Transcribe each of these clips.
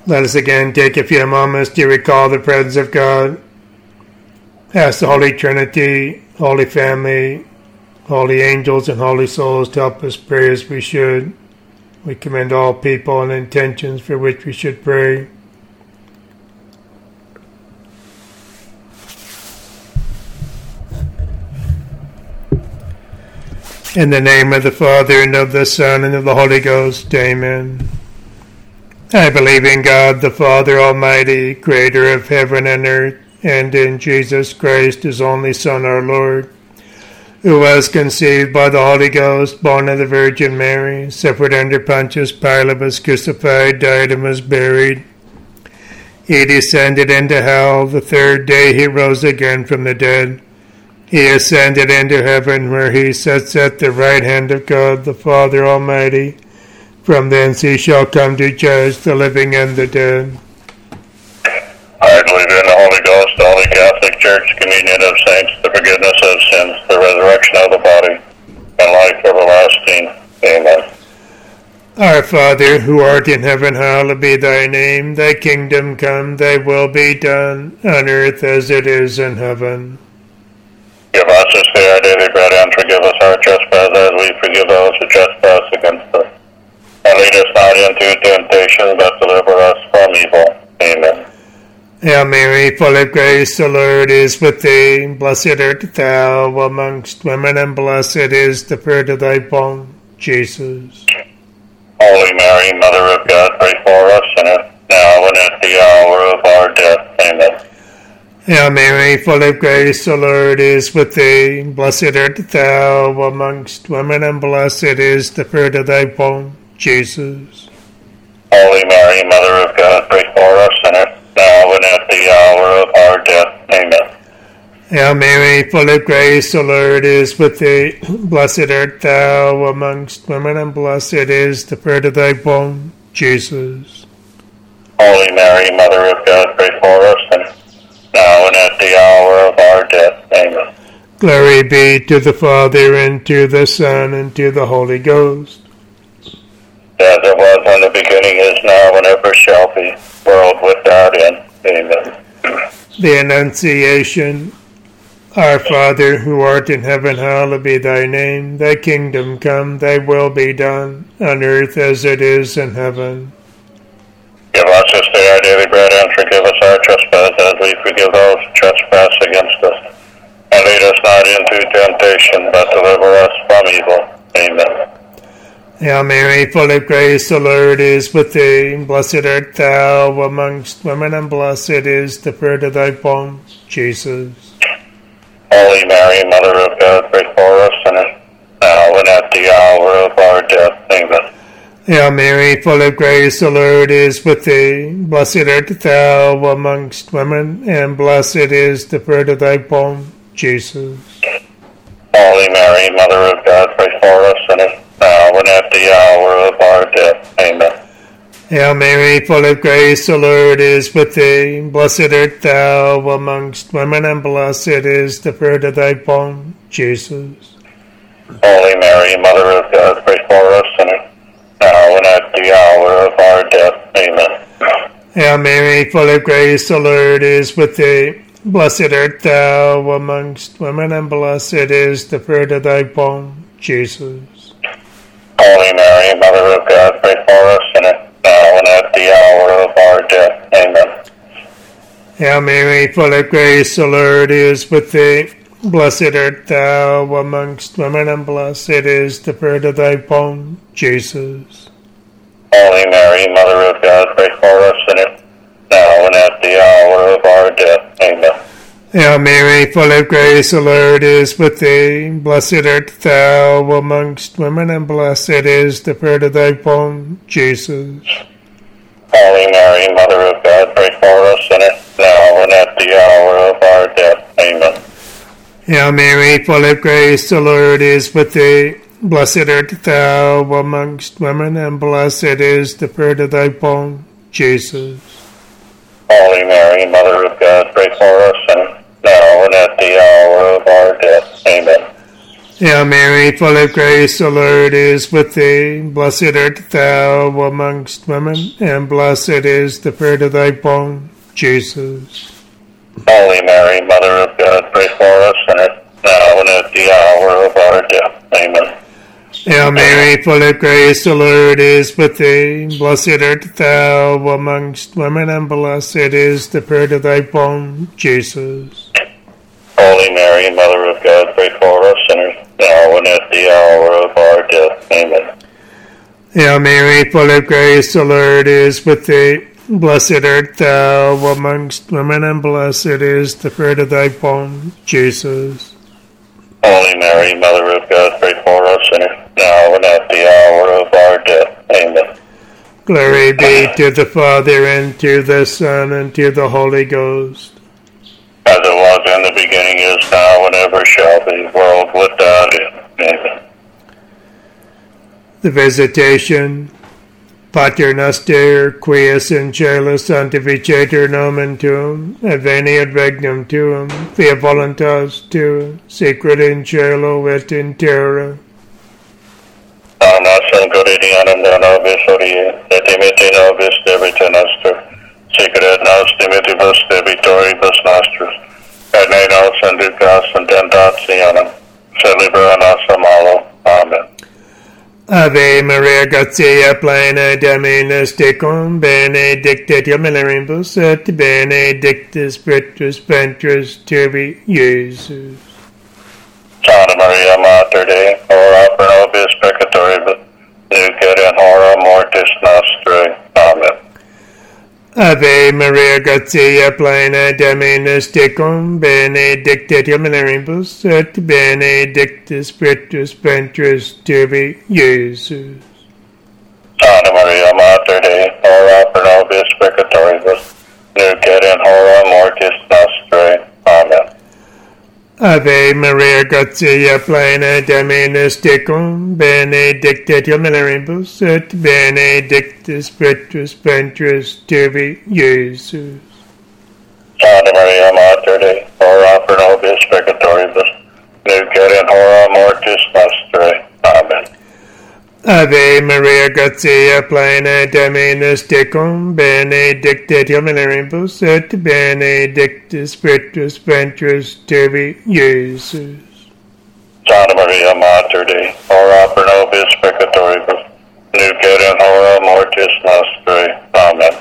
Let us again take a few moments to recall the presence of God. Ask the Holy Trinity, Holy Family, Holy Angels, and Holy Souls to help us pray as we should. We commend all people and intentions for which we should pray. In the name of the Father, and of the Son, and of the Holy Ghost. Amen. I believe in God, the Father Almighty, creator of heaven and earth, and in Jesus Christ, his only Son, our Lord, who was conceived by the Holy Ghost, born of the Virgin Mary, suffered under Pontius Pilate, was crucified, died, and was buried. He descended into hell. The third day he rose again from the dead. He ascended into heaven, where he sits at the right hand of God, the Father Almighty. From thence he shall come to judge the living and the dead. I believe in the Holy Ghost, the Holy Catholic Church, communion of saints, the forgiveness of sins, the resurrection of the body, and life everlasting. Amen. Our Father, who art in heaven, hallowed be thy name. Thy kingdom come, thy will be done, on earth as it is in heaven. Give us this day our daily bread, and forgive us our trespasses, as we forgive those who trespass against us. And lead us not into temptation, but deliver us from evil. Amen. Hail Mary, full of grace, the Lord is with thee. Blessed art thou amongst women, and blessed is the fruit of thy womb, Jesus. Holy Mary, Mother of God, pray for us sinners, now and at the hour of our death. Amen. Hail Mary, full of grace, the Lord is with thee. Blessed art thou amongst women, and blessed is the fruit of thy womb, Jesus. Holy Mary, Mother of God, pray for us sinners, now and at the hour of our death. Amen. Hail Mary, full of grace, the Lord is with thee. Blessed art thou amongst women, and blessed is the fruit of thy womb, Jesus. Holy Mary, Mother of God, pray for us sinners, now and at the hour of our death. Amen. Glory be to the Father, and to the Son, and to the Holy Ghost. As it was in the beginning, is now, and ever shall be, world without end. Amen. The Annunciation. Our Father, who art in heaven, hallowed be thy name. Thy kingdom come, thy will be done, on earth as it is in heaven. Give us this day our daily bread, and forgive us our trespasses, as we forgive those who trespass against us. And lead us not into temptation, but deliver us from evil. Amen. Hail Mary, full of grace, the Lord is with thee. Blessed art thou amongst women, and blessed is the fruit of thy womb, Jesus. Holy Mary, Mother of God, pray for us sinners, now and at the hour of our death. Amen. Hail Mary, full of grace, the Lord is with thee. Blessed art thou amongst women, and blessed is the fruit of thy womb, Jesus. Holy Mary, Mother of God, pray for us sinners, now and at the hour of our death. Amen. Hail Mary, full of grace, the Lord is with thee. Blessed art thou amongst women, and blessed is the fruit of thy womb, Jesus. Holy Mary, Mother of God, pray for us sinners, now and at the hour of our death. Amen. Hail Mary, full of grace, the Lord is with thee. Blessed art thou amongst women, and blessed is the fruit of thy womb, Jesus. Holy Mary, Mother of God, pray for us sinners, now and at the hour of our death. Amen. Hail Mary, full of grace, the Lord is with thee. Blessed art thou amongst women, and blessed is the fruit of thy womb, Jesus. Holy Mary, Mother of God, pray for us sinners, now and at the hour of our death. Amen. Hail Mary, full of grace, the Lord is with thee. Blessed art thou amongst women, and blessed is the fruit of thy womb, Jesus. Holy Mary, Mother of God, pray for us sinners, now and at the hour of our death. Amen. Hail Mary, full of grace, the Lord is with thee. Blessed art thou amongst women, and blessed is the fruit of thy womb, Jesus. Holy Mary, Mother of God, pray for us sinners, now and at the hour of our death. Amen. Hail Mary, full of grace, the Lord is with thee. Blessed art thou amongst women, and blessed is the fruit of thy womb, Jesus. Holy Mary, Mother of God, pray for us sinners, now and at the hour of our death. Amen. Hail Mary, full of grace, the Lord is with thee. Blessed art thou amongst women, and blessed is the fruit of thy womb, Jesus. Holy Mary, Mother of God, pray for us sinners, now and at the hour of our death. Amen. Hail Mary, full of grace, the Lord is with thee. Blessed art thou amongst women, and blessed is the fruit of thy womb, Jesus. Holy Mary, Mother of God, pray for us sinners, now and at the hour of our death. Amen. Glory be to the Father, and to the Son, and to the Holy Ghost. As it was in the beginning, is now, and ever shall be, world without end. Amen. The Visitation. Pater noster, quies in cielo sanctificetur nomen tuum, adveniat regnum tuum, via voluntas tua, sicut in cielo et in terra. Dona nos quotidianum da nobis hodie, et dimitte nobis debita nostra, sicut et nos dimittivus debitoribus nostris, et ne nos inducas in tentationem, sed libera nos a malo. Amen. Ave Maria, gratia plena, Dominus tecum, benedicta tu mulieribus, et benedictus fructus ventris tui, Iesus. Santa Maria, Mater Dei, ora pro nobis peccatoribus, nunc et in hora mortis nostrae. Amen. Ave Maria, gratia plena, Dominus tecum, benedicta tu mulieribus, et benedictus fructus ventris tui, Iesus. Santa Maria, Mater Dei, ora pro nobis peccatoribus, nunc et in hora mortis nostrae. Amen. Ave Maria, gratia plena, Dominus tecum, benedicta tu mulieribus, et benedictus fructus ventris tui, Iesus. Santa Maria, Mater Dei, ora pro nobis peccatoribus, nunc et in hora mortis nostrae. Amen. Ave Maria, gratia plena, Dominus tecum, benedicta tu mulieribus, et benedictus fructus ventris tui, Iesus. Santa Maria, Mater Dei, ora pro nobis peccatoribus, nunc et in hora mortis nostrae. Amen.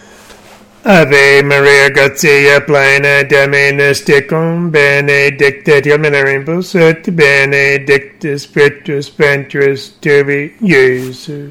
Ave Maria, gratia plena, Dominus tecum, benedicta tu mulieribus, et benedictus fructus ventris tui, Iesus.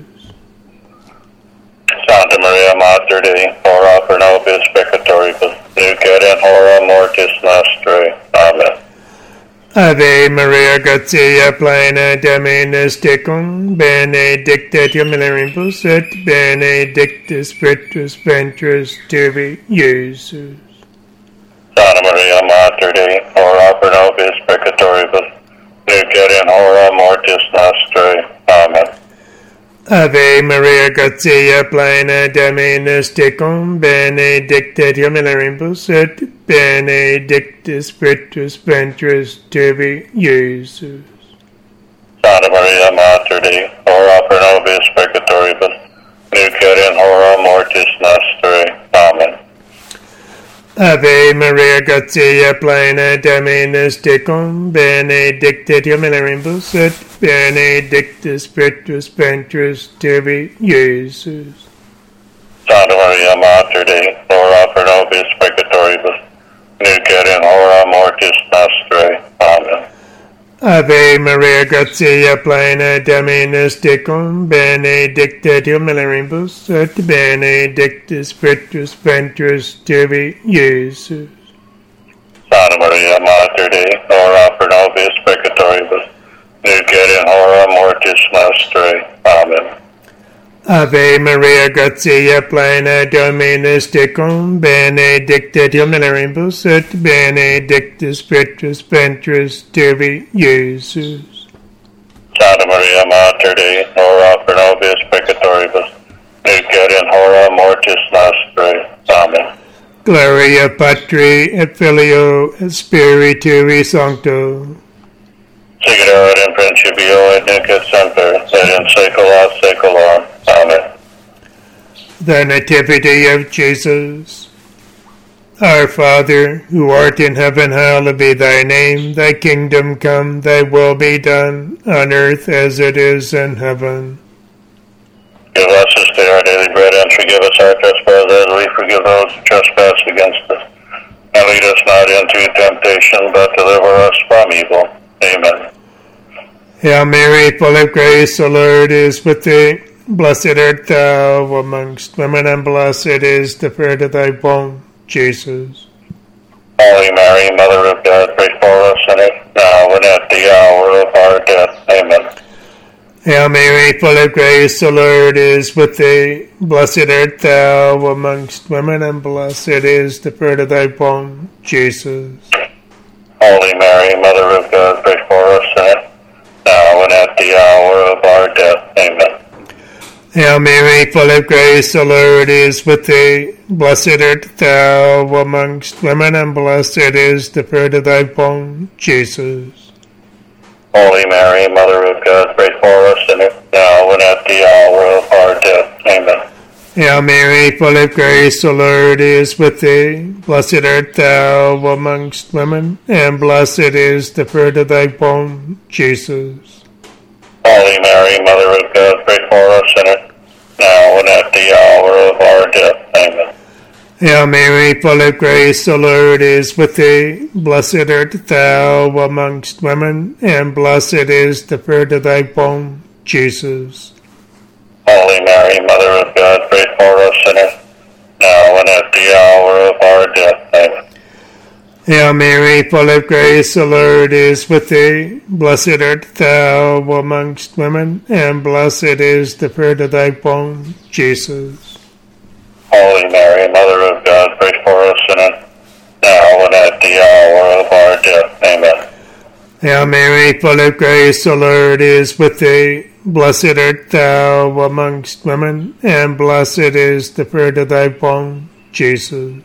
Santa Maria, Mater Dei, ora pro nobis peccatoribus, nunc et in hora mortis nostrae. Amen. Ave Maria, gratia plena, Dominus tecum, benedicta tu mulieribus, et benedictus fructus ventris tui, Iesus. Santa Maria, Mater Dei, ora pro nobis peccatoribus, nunc et in hora mortis nostrae. Amen. Ave Maria, gratia plena, Dominus tecum, benedicta tu mulieribus, et benedictus fructus ventris tui, Iesus. Santa Maria, Mater Dei, ora pro nobis peccatoribus, nunc et in hora mortis nostrae. Amen. Ave Maria, gratia plena, Dominus tecum, benedicta tu mulieribus, et benedictus fructus ventris tui, Iesus. Santa Maria, Mater Dei, ora pro nobis peccatoribus, nunc et in hora mortis nostrae. Amen. Ave Maria, gratia plena, Dominus tecum, benedicta tu mulieribus, et benedictus fructus ventris tui, Iesus. Santa Maria, Mater Dei, ora pro nobis peccatoribus, nunc et in hora mortis nostrae. Amen. Ave Maria, gratia plena, Dominus tecum, benedicta tu mulieribus, et benedictus fructus ventris tui, Iesus. Santa Maria, Mater Dei, ora pro nobis peccatoribus, nunc et in hora mortis nostrae. Amen. Gloria Patri et Filio et Spiritui Sancto. sicut erat in principio et nunc et semper, et in saecula saeculorum. Amen. The Nativity of Jesus. Our Father, who art in heaven, hallowed be thy name. Thy kingdom come, thy will be done, on earth as it is in heaven. Give us this day our daily bread, and forgive us our trespasses, as we forgive those who trespass against us. And lead us not into temptation, but deliver us from evil. Amen. Hail Mary, full of grace, the Lord is with thee. Blessed art thou amongst women, and blessed is the fruit of thy womb, Jesus. Holy Mary, Mother of God, pray for us sinners, now and at the hour of our death. Amen. Hail Mary, full of grace, the Lord is with thee. Blessed art thou amongst women, and blessed is the fruit of thy womb, Jesus. Holy Mary, Mother of God, pray for us sinners, now and at the hour of our death. Amen. Hail Mary, full of grace, the Lord is with thee. Blessed art thou amongst women, and blessed is the fruit of thy womb, Jesus. Holy Mary, Mother of God, pray for us sinners, now and at the hour of our death. Amen. Hail Mary, full of grace, the Lord is with thee. Blessed art thou amongst women, and blessed is the fruit of thy womb, Jesus. Holy Mary, Mother of God, pray for us sinners, now and at the hour of our death. Amen. Hail Mary, full of grace, the Lord is with thee. Blessed art thou amongst women, and blessed is the fruit of thy womb, Jesus. Holy Mary, Mother of God, pray for us sinners, now and at the hour of our death. Amen. Hail Mary, full of grace, the Lord is with thee. Blessed art thou amongst women, and blessed is the fruit of thy womb, Jesus. Holy Mary, Mother of God, pray for us sinners, now and at the hour of our death. Amen. Hail Mary, full of grace, the Lord is with thee. Blessed art thou amongst women, and blessed is the fruit of thy womb, Jesus.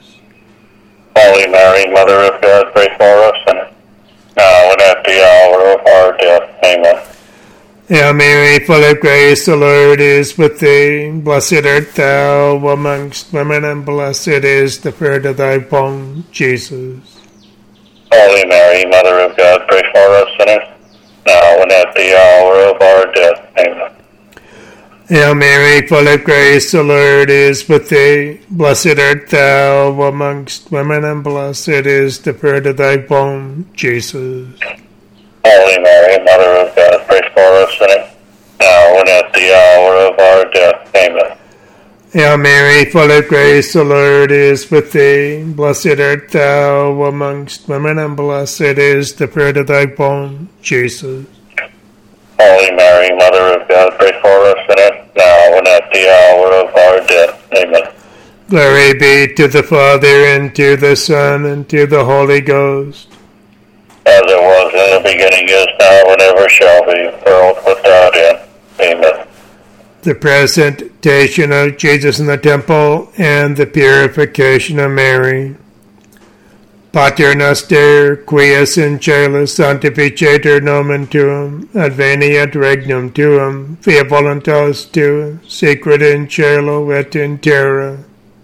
Holy Mary, Mother of God, pray for us sinners, now and at the hour of our death. Amen. Hail Mary, full of grace, the Lord is with thee. Blessed art thou amongst women, and blessed is the fruit of thy womb, Jesus. Holy Mary, Mother of God, pray for us sinners, now and at the hour of our death. Amen. Hail Mary, full of grace, the Lord is with thee. Blessed art thou amongst women, and blessed is the fruit of thy womb, Jesus. Holy Mary, Mother of God, pray for us sinners, now and at the hour of our death. Amen. Hail Mary, full of grace, the Lord is with thee. Blessed art thou amongst women, and blessed is the fruit of thy womb, Jesus. Holy Mary, Mother of God, pray for us sinners, now and at the hour of our death. Amen. Glory be to the Father, and to the Son, and to the Holy Ghost. As it was in the beginning, is now, and ever shall be, world without end. Amen. The presentation of Jesus in the temple, and the purification of Mary. Pater noster, quies in caelo sanctificetur nomen tuum, adveniat regnum tuum, fiat voluntas tua, sicut in caelo et in terra.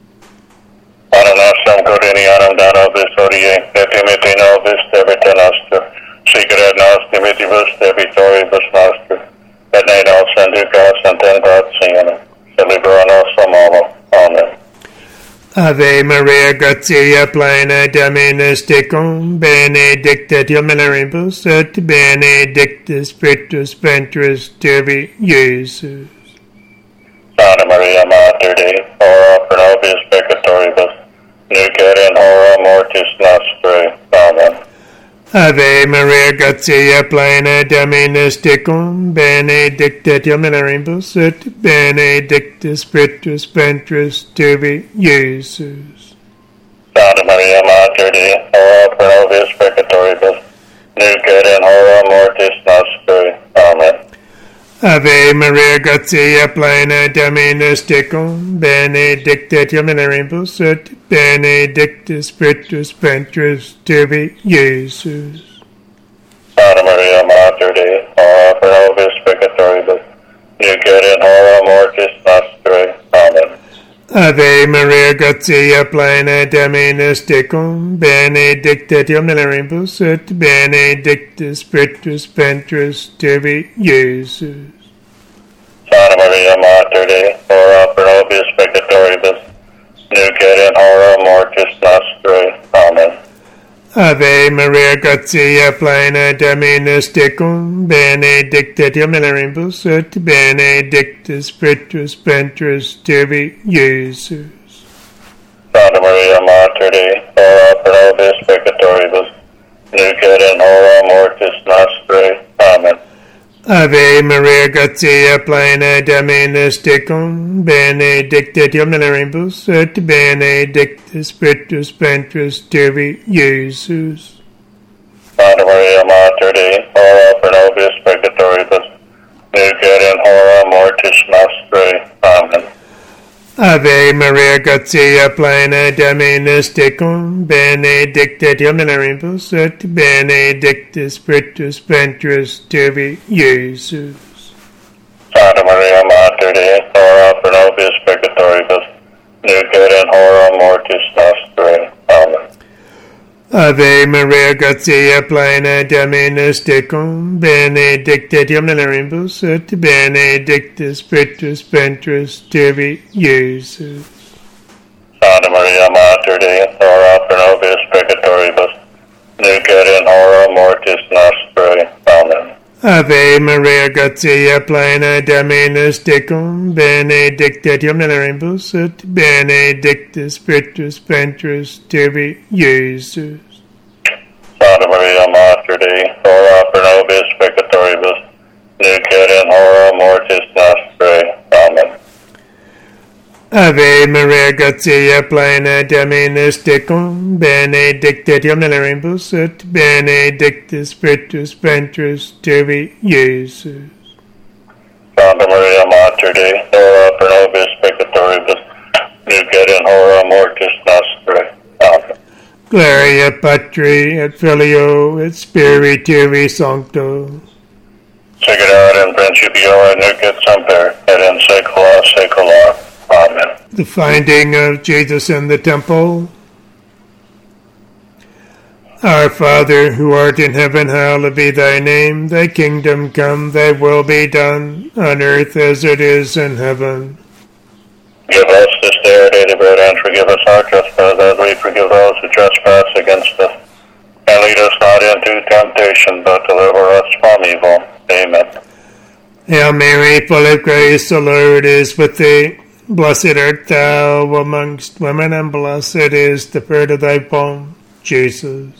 Pane nostrum quotidianum da nobis hodie, et dimitte nobis debita nostra, sicut nos dimittivus debitoribus nostri, et ne nos inducas in tentationem, sed libera nos a malo. Amen. Ave Maria, gratia plena, Dominus tecum, benedicta tu mulieribus, et benedictus fructus ventris tui, Iesus. Santa Maria, Mater Dei, ora pro nobis peccatoribus, nunc et in hora mortis nostrae. Amen. Ave Maria, gratia plena, Dominus tecum, benedicta tu mulieribus, et benedictus fructus ventris tui, Iesus. Santa Maria, Mater Dei, ora pro nobis peccatoribus, nunc et in hora mortis nostrae. Amen. Ave Maria, gratia plena, Dominus tecum, benedicta tu mulieribus, et benedictus fructus ventris tui, Iesus. Santa Maria, Mater Mater Dei, ora pro nobis peccatoribus, nunc et in hora mortis nostre. Amen. Ave Maria, gratia plena, Dominus tecum, benedicta tu mulieribus, et benedictus fructus ventris tui, Iesus. Santa Maria Mater Dei, ora pro nobis peccatoribus, nunc et in hora mortis nostre. Amen. Ave Maria, gratia plena, Dominus tecum, benedicta tu mulieribus, et benedictus fructus ventris tui, Iesus. Santa Maria Mater Dei, ora pro nobis peccatoribus, nunc et in hora mortis nostre. Amen. Ave Maria, gratia plena, Dominus tecum, benedicta tu mulieribus, et benedictus fructus ventris tui, Iesus. Santa Maria Mater Dei, ora pro nobis peccatoribus, nunc et in hora mortis nostre. Amen. Ave Maria, gratia plena, Dominus tecum, benedicta tu mulieribus, et benedictus fructus ventris tui, Iesus. Santa Maria Mater Dei, ora pro nobis peccatoribus, nunc et in hora mortis nostre. Amen. Ave Maria, gratia plena, Dominus tecum, benedicta tu mulieribus, et benedictus fructus ventris tui, Iesus. Santa Maria Mater Dei, ora pro nobis peccatoribus, nunc et in hora mortis nostre. Amen. Ave Maria, gratia plena, Dominus tecum, benedicta tu mulieribus, et benedictus fructus ventris tui, Iesus. Santa Maria Mater Dei, ora pro nobis peccatoribus, nunc et in hora mortis nostre. Amen. Ave Maria, gratia plena, Dominus tecum, benedicta tu mulieribus, et benedictus fructus ventris tui, Iesus. Santa Maria Mater Dei, ora pro nobis peccatoribus, nunc et in hora mortis nostre. Amen. Gloria Patri et Filio et Spiritui Sancto. Sic in principio et nunc et semper, et in saecula saecula. Amen. The finding of Jesus in the temple. Our Father, who art in heaven, hallowed be thy name. Thy kingdom come, thy will be done, on earth as it is in heaven. Give us this day our daily bread, and forgive us our trespasses, as we forgive those who trespass against us. And lead us not into temptation, but deliver us from evil. Amen. Hail Mary, full of grace, the Lord is with thee. Blessed art thou amongst women, and blessed is the fruit of thy womb, Jesus.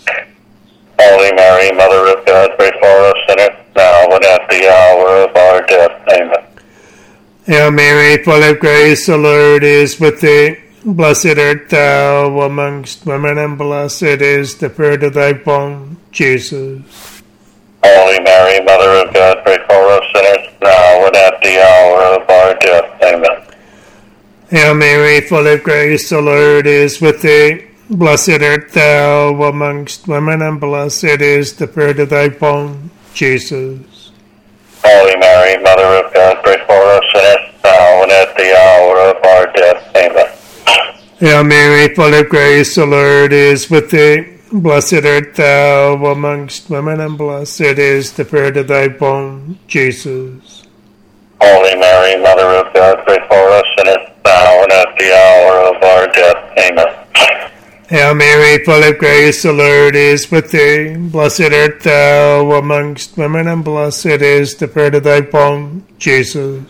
Holy Mary, Mother of God, pray for us sinners, now and at the hour of our death. Amen. Hail Mary, full of grace, the Lord is with thee. Blessed art thou amongst women, and blessed is the fruit of thy womb, Jesus. Holy Mary, Mother of God, pray for us sinners, now and at the hour of our death. Amen. Hail Mary, full of grace, the Lord is with thee. Blessed art thou amongst women, and blessed is the fruit of thy womb, Jesus. Holy Mary, Mother of God, pray for us sinners, now and at the hour of our death. Amen. Hail Mary, full of grace, the Lord is with thee. Blessed art thou amongst women, and blessed is the fruit of thy womb, Jesus. Holy Mary, Mother of God, pray for us sinners, now and at the hour of our death. Amen. Hail Mary, full of grace, the Lord is with thee. Blessed art thou amongst women, and blessed is the fruit of thy womb, Jesus.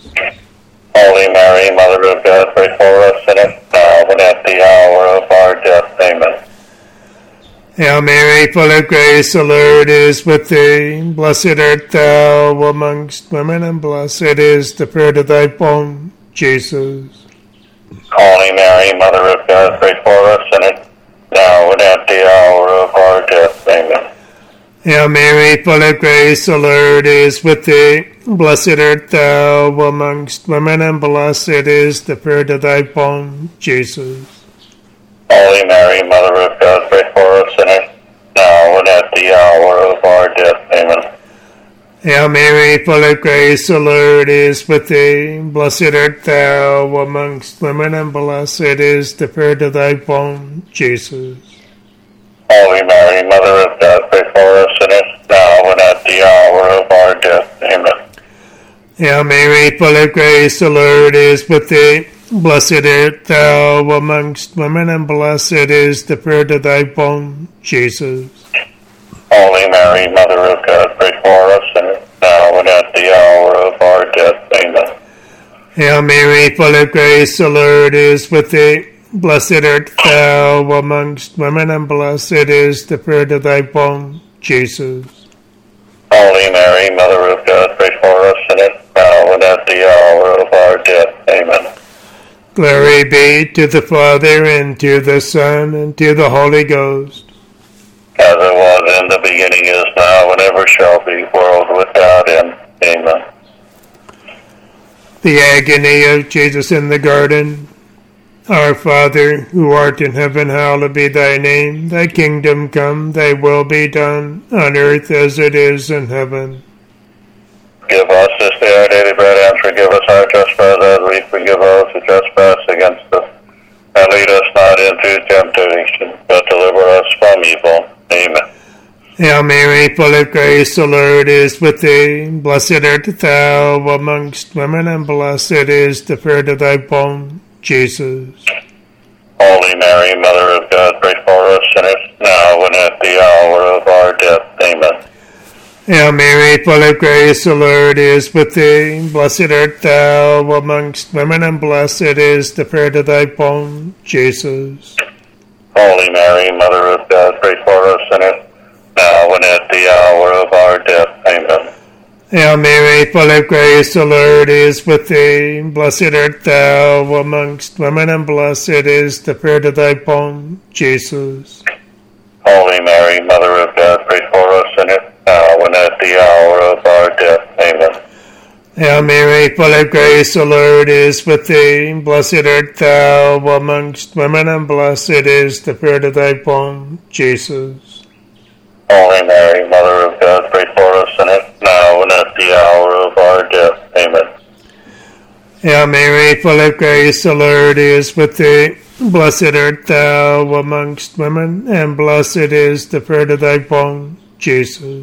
Holy Mary, Mother of God, pray for us sinners, now and at the hour of our death. Amen. Hail Mary, full of grace, the Lord is with thee. Blessed art thou amongst women, and blessed is the fruit of thy womb, Jesus. Holy Mary, Mother of God, pray for us sinners, now and at the hour of our death. Amen. Hail Mary, full of grace, the Lord is with thee. Blessed art thou amongst women, and blessed is the fruit of thy womb, Jesus. Holy Mary, Mother of God, pray for us sinners, now and at the hour of our death. Amen. Hail Mary, full of grace, the Lord is with thee. Blessed art thou amongst women, and blessed is the fruit of thy womb, Jesus. Holy Mary, Mother of God, pray for us sinners, now and at the hour of our death. Amen. Hail Mary, full of grace, the Lord is with thee. Blessed art thou amongst women, and blessed is the fruit of thy womb, Jesus. Holy Mary, Mother of God, pray for us sinners, now and at the hour of our death. Amen. Hail Mary, full of grace, the Lord is with thee. Blessed art thou amongst women, and blessed is the fruit of thy womb, Jesus. Holy Mary, Mother of God, pray for us sinners, now and at the hour of our death. Amen. Glory be to the Father, and to the Son, and to the Holy Ghost. As it was in the beginning, is now, and ever shall be, world without end. Amen. The agony of Jesus in the garden. Our Father, who art in heaven, hallowed be thy name. Thy kingdom come, thy will be done, on earth as it is in heaven. Give us this day our daily bread, and forgive us our trespasses, as we forgive those who trespass against us. And lead us not into temptation, but deliver us from evil. Amen. Hail Mary, full of grace, the Lord is with thee. Blessed art thou amongst women, and blessed is the fruit of thy womb, Jesus. Holy Mary, Mother of God, pray for us sinners, now and at the hour of our death. Amen. Hail Mary, full of grace, the Lord is with thee. Blessed art thou amongst women, and blessed is the fruit of thy womb, Jesus. Holy Mary, Mother of God, pray for us sinners, now and at the hour of our death. Amen. Hail Mary, full of grace, the Lord is with thee. Blessed art thou amongst women, and blessed is the fruit of thy womb, Jesus. Holy Mary, Mother of God, pray for us sinners, now and at the hour of our death. Amen. Hail Mary, full of grace, the Lord is with thee. Blessed art thou amongst women, and blessed is the fruit of thy womb, Jesus. Holy Mary, Mother of God, pray for us sinners, now and at the hour of our death. Amen. Hail Mary, full of grace, the Lord is with thee. Blessed art thou amongst women, and blessed is the fruit of thy womb, Jesus.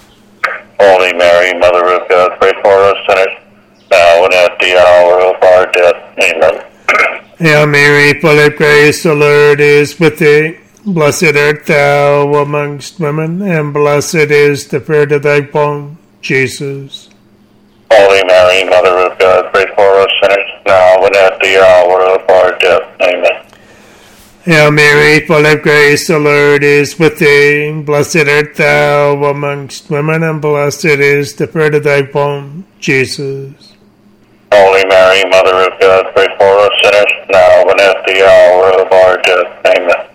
Holy Mary, Mother of God, pray for us sinners, now and at the hour of our death. Amen. Hail Mary, full of grace, the Lord is with thee. Blessed art thou amongst women, and blessed is the fruit of thy womb, Jesus. Holy Mary, Mother of God, pray for us sinners, now and at the hour of our death. Amen. Hail Mary, full of grace, the Lord is with thee. Blessed art thou amongst women, and blessed is the fruit of thy womb, Jesus. Holy Mary, Mother of God, pray for us sinners, now and at the hour of our death. Amen.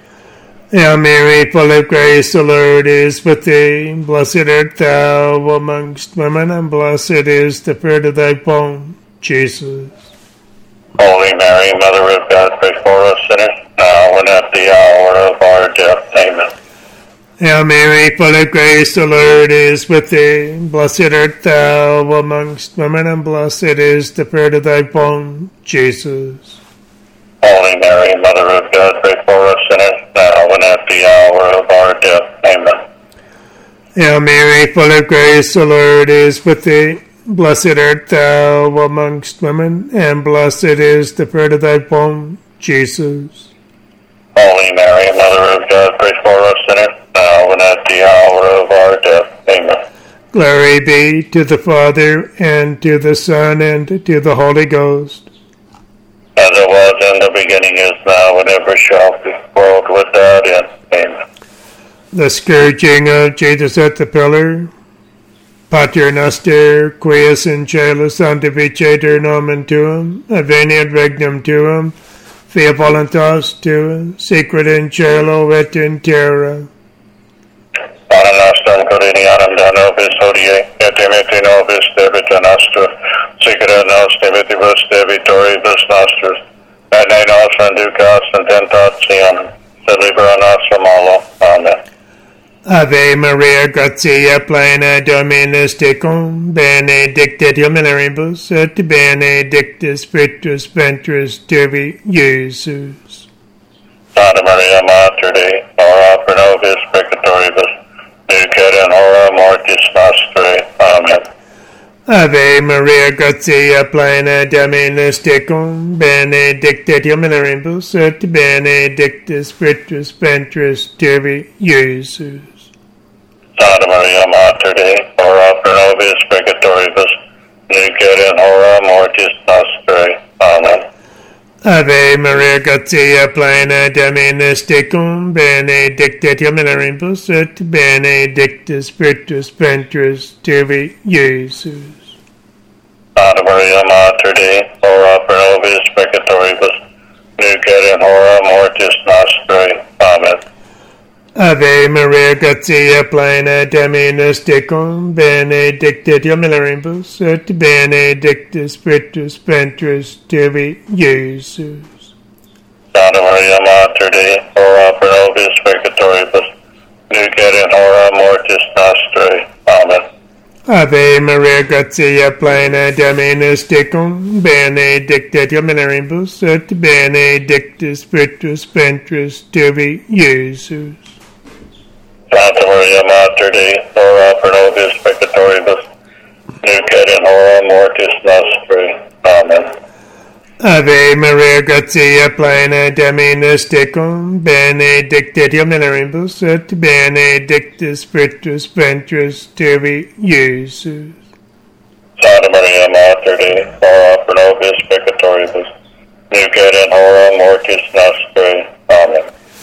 Hail Mary, full of grace, the Lord is with thee. Blessed art thou amongst women, and blessed is the fruit of thy womb, Jesus. Holy Mary, Mother of God, pray for us sinners, now and at the hour of our death. Amen. Hail Mary, full of grace, the Lord is with thee. Blessed art thou amongst women, and blessed is the fruit of thy womb, Jesus. Holy Mary, Mother of God, pray for us sinners, now and at the hour of our death. Amen. Hail Mary, full of grace, the Lord is with thee. Blessed art thou amongst women, and blessed is the fruit of thy womb, Jesus. Holy Mary, Mother of God, pray for us sinners, now and at the hour of our death. Amen. Glory be to the Father, and to the Son, and to the Holy Ghost. As it was in the beginning, is now, and ever shall be, world without end. Amen. The scourging of Jesus at the pillar. Pater noster, quies in caelo sanctificetur nomen tuum, adveniat regnum tuum, fiat voluntas tua, sicut in cielo et in terra. Pana nostrum quotidianum da nobis hodie, et dimitte nobis debita nostra, sicut et nos debitibus debitoribus nostris, et ne nos inducas in tentationem, sed libera nos from malo. Amen. Ave Maria, gratia plena, Dominus tecum, benedicta mulieribus, et benedictus fructus ventris tui, Iesus. Santa Maria Mater Dei, ora pro nobis peccatoribus, nunc et in hora mortis nostrae. Amen. Ave Maria, gratia plena, Dominus tecum, benedicta mulieribus, et benedictus fructus ventris tui, Iesus. Santa Maria Mater Dei, ora pro nobis peccatoribus, nunc et in hora mortis nostrae. Amen. Ave Maria, gratia plena, Dominus tecum, benedicta mulieribus, et benedictus fructus ventris tui, Iesus. Santa Maria Mater Dei, ora pro nobis peccatoribus, nunc et in hora mortis nostrae. Amen. Ave Maria, gratia plena, Dominus tecum, benedicta mulieribus, et benedictus fructus ventris tui, Iesus. Santa Maria Mater Dei, ora pro nobis peccatoribus, nunc et in hora mortis nostrae. Amen. Ave Maria, gratia plena, Dominus tecum, benedicta mulieribus, et benedictus fructus ventris tui, Iesus. Santa Maria Mater Dei, ora pro nobis peccatoribus, nunc et in hora mortis nostrae. Amen. Ave Maria, gratia plena, Dominus tecum, benedicta mulieribus, et benedictus fructus ventris tui, Iesus. Santa Maria Mater Dei, ora pro nobis peccatoribus, nunc et in hora mortis nostrae. Amen.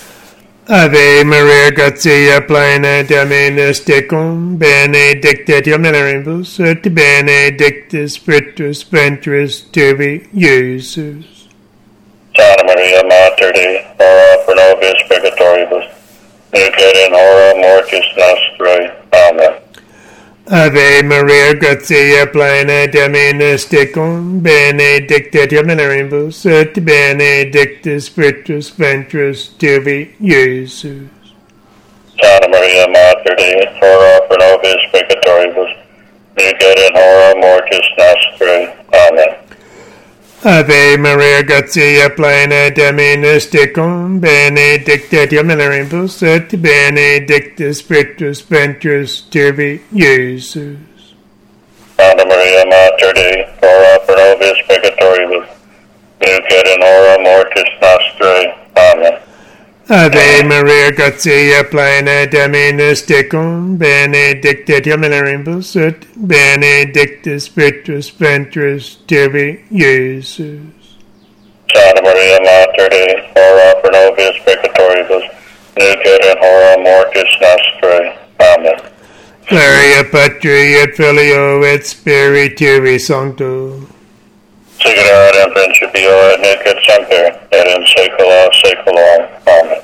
Ave Maria, gratia plena, Dominus tecum, benedicta mulieribus, et benedictus fructus ventris tui, Iesus. Santa Maria Mater Dei, ora pro nobis peccatoribus, nunc et in hora mortis nostrae. Amen. Ave Maria, gratia plena, Dominus tecum, benedicta mulieribus, et benedictus fructus ventris tui, Iesus. Santa Maria Mater Dei, ora pro nobis peccatoribus, nunc et in hora mortis nostrae. Amen. Ave Maria, gratia plena, Dominus tecum, benedicta mulieribus, et benedictus fructus ventris tui, Iesus. Santa Maria Mater Dei, ora pro nobis peccatoribus, nunc et in hora mortis nostrae. Amen. Ave Maria, gratia plena, Dominus tecum, benedicta mulieribus, et benedictus fructus ventris tui, Iesus. Santa Maria Mater Dei, ora pro nobis peccatoribus, nunc et in hora mortis nostrae. Amen. Gloria Patri et Filio et Spiritui Sancto. Sic et erat in principio et nunc et semper, et in saecula saeculorum. Amen.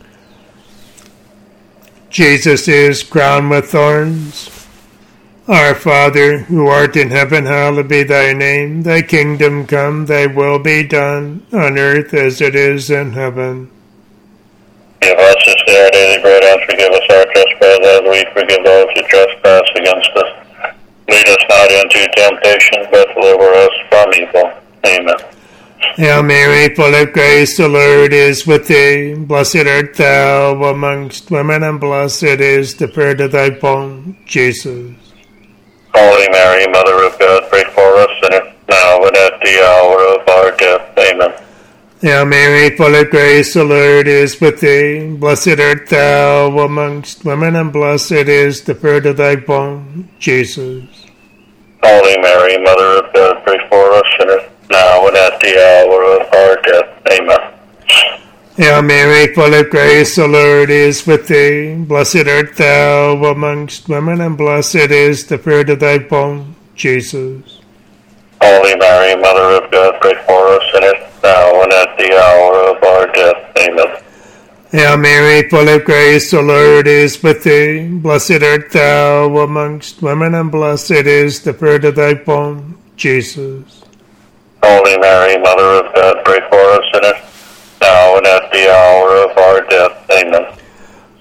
Jesus is crowned with thorns. Our Father, who art in heaven, hallowed be thy name. Thy kingdom come, thy will be done, on earth as it is in heaven. Give us this day our daily bread, and forgive us our trespasses, as we forgive those who trespass against us. Lead us not into temptation, but deliver us from evil. Amen. Hail Mary, full of grace, the Lord is with thee. Blessed art thou amongst women, and blessed is the fruit of thy womb, Jesus. Holy Mary, Mother of God, pray for us sinners, now and at the hour of our death. Amen. Hail Mary, full of grace, the Lord is with thee. Blessed art thou amongst women, and blessed is the fruit of thy womb, Jesus. Holy Mary, Mother of God, pray for us sinners, now and at the hour of our death. Amen. Hail Mary, full of grace, the Lord is with thee. Blessed art thou amongst women, and blessed is the fruit of thy womb, Jesus. Holy Mary, Mother of God, pray for us sinners, now and at the hour of our death. Amen. Hail Mary, full of grace, the Lord is with thee. Blessed art thou amongst women, and blessed is the fruit of thy womb, Jesus. Holy Mary, Mother of God, pray for us sinners, now and at the hour of our death. Amen.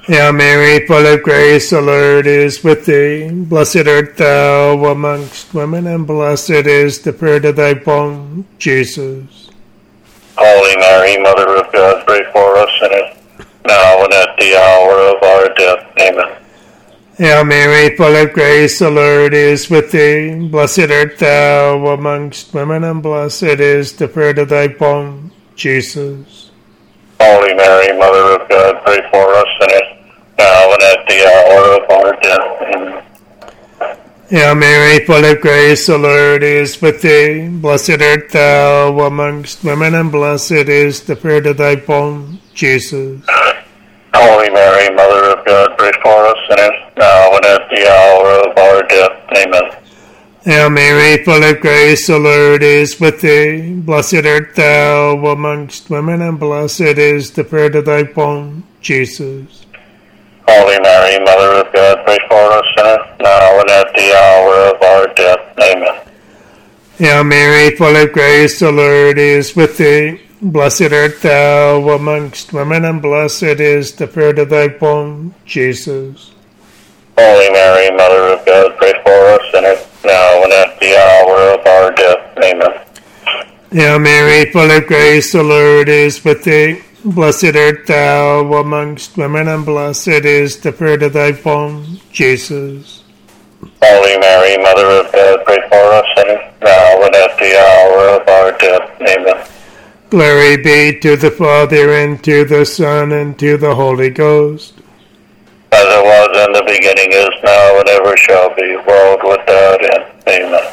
Hail Mary, full of grace, the Lord is with thee. Blessed art thou amongst women, and blessed is the fruit of thy womb, Jesus. Holy Mary, Mother of God, pray for us sinners, now and at the hour of our death. Amen. Hail Mary, full of grace, the Lord is with thee. Blessed art thou amongst women, and blessed is the fruit of thy womb, Jesus. Holy Mary, Mother of God, pray for us sinners, now and at the hour of our death. Amen. Hail Mary, full of grace, the Lord is with thee. Blessed art thou amongst women, and blessed is the fruit of thy womb, Jesus. Holy Mary, Mother of God, pray for us sinners, now and at the hour of our death. Amen. Hail Mary, full of grace, the Lord is with thee. Blessed art thou amongst women, and blessed is the fruit of thy womb, Jesus. Holy Mary, Mother of God, pray for us sinners, now and at the hour of our death. Amen. Hail Mary, full of grace, the Lord is with thee. Blessed art thou amongst women, and blessed is the fruit of thy womb, Jesus. Holy Mary, Mother of God, pray for us sinners, now and at the hour of our death. Amen. Hail Mary, full of grace, the Lord is with thee. Blessed art thou amongst women, and blessed is the fruit of thy womb, Jesus. Holy Mary, Mother of God, pray for us sinners, now and at the hour of our death. Amen. Glory be to the Father, and to the Son, and to the Holy Ghost. As it was in the beginning, is now, and ever shall be, world without end. Amen.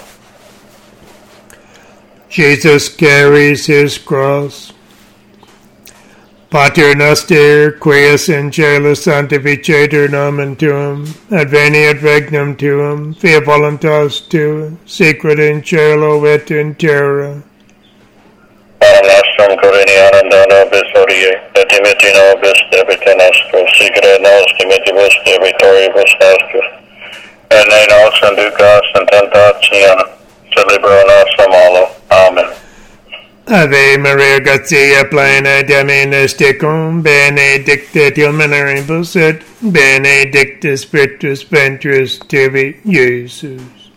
Jesus carries his cross. Pater noster, quies angelus sanctificetur nomen tuum, adveniat regnum tuum, fiat voluntas tua, sicut in cielo et in terra. Panem nostrum quotidianum da nobis hodie, et dimitti nobis debita nostra, sicut et nos dimittivus debitoribus nostris, et ne nos inducas in tentationem, sed libera nos a malo. Amen. Ave Maria, gratia plena, Dominus tecum, benedicta tu mulieribus, et benedictus fructus ventris tui, Iesus.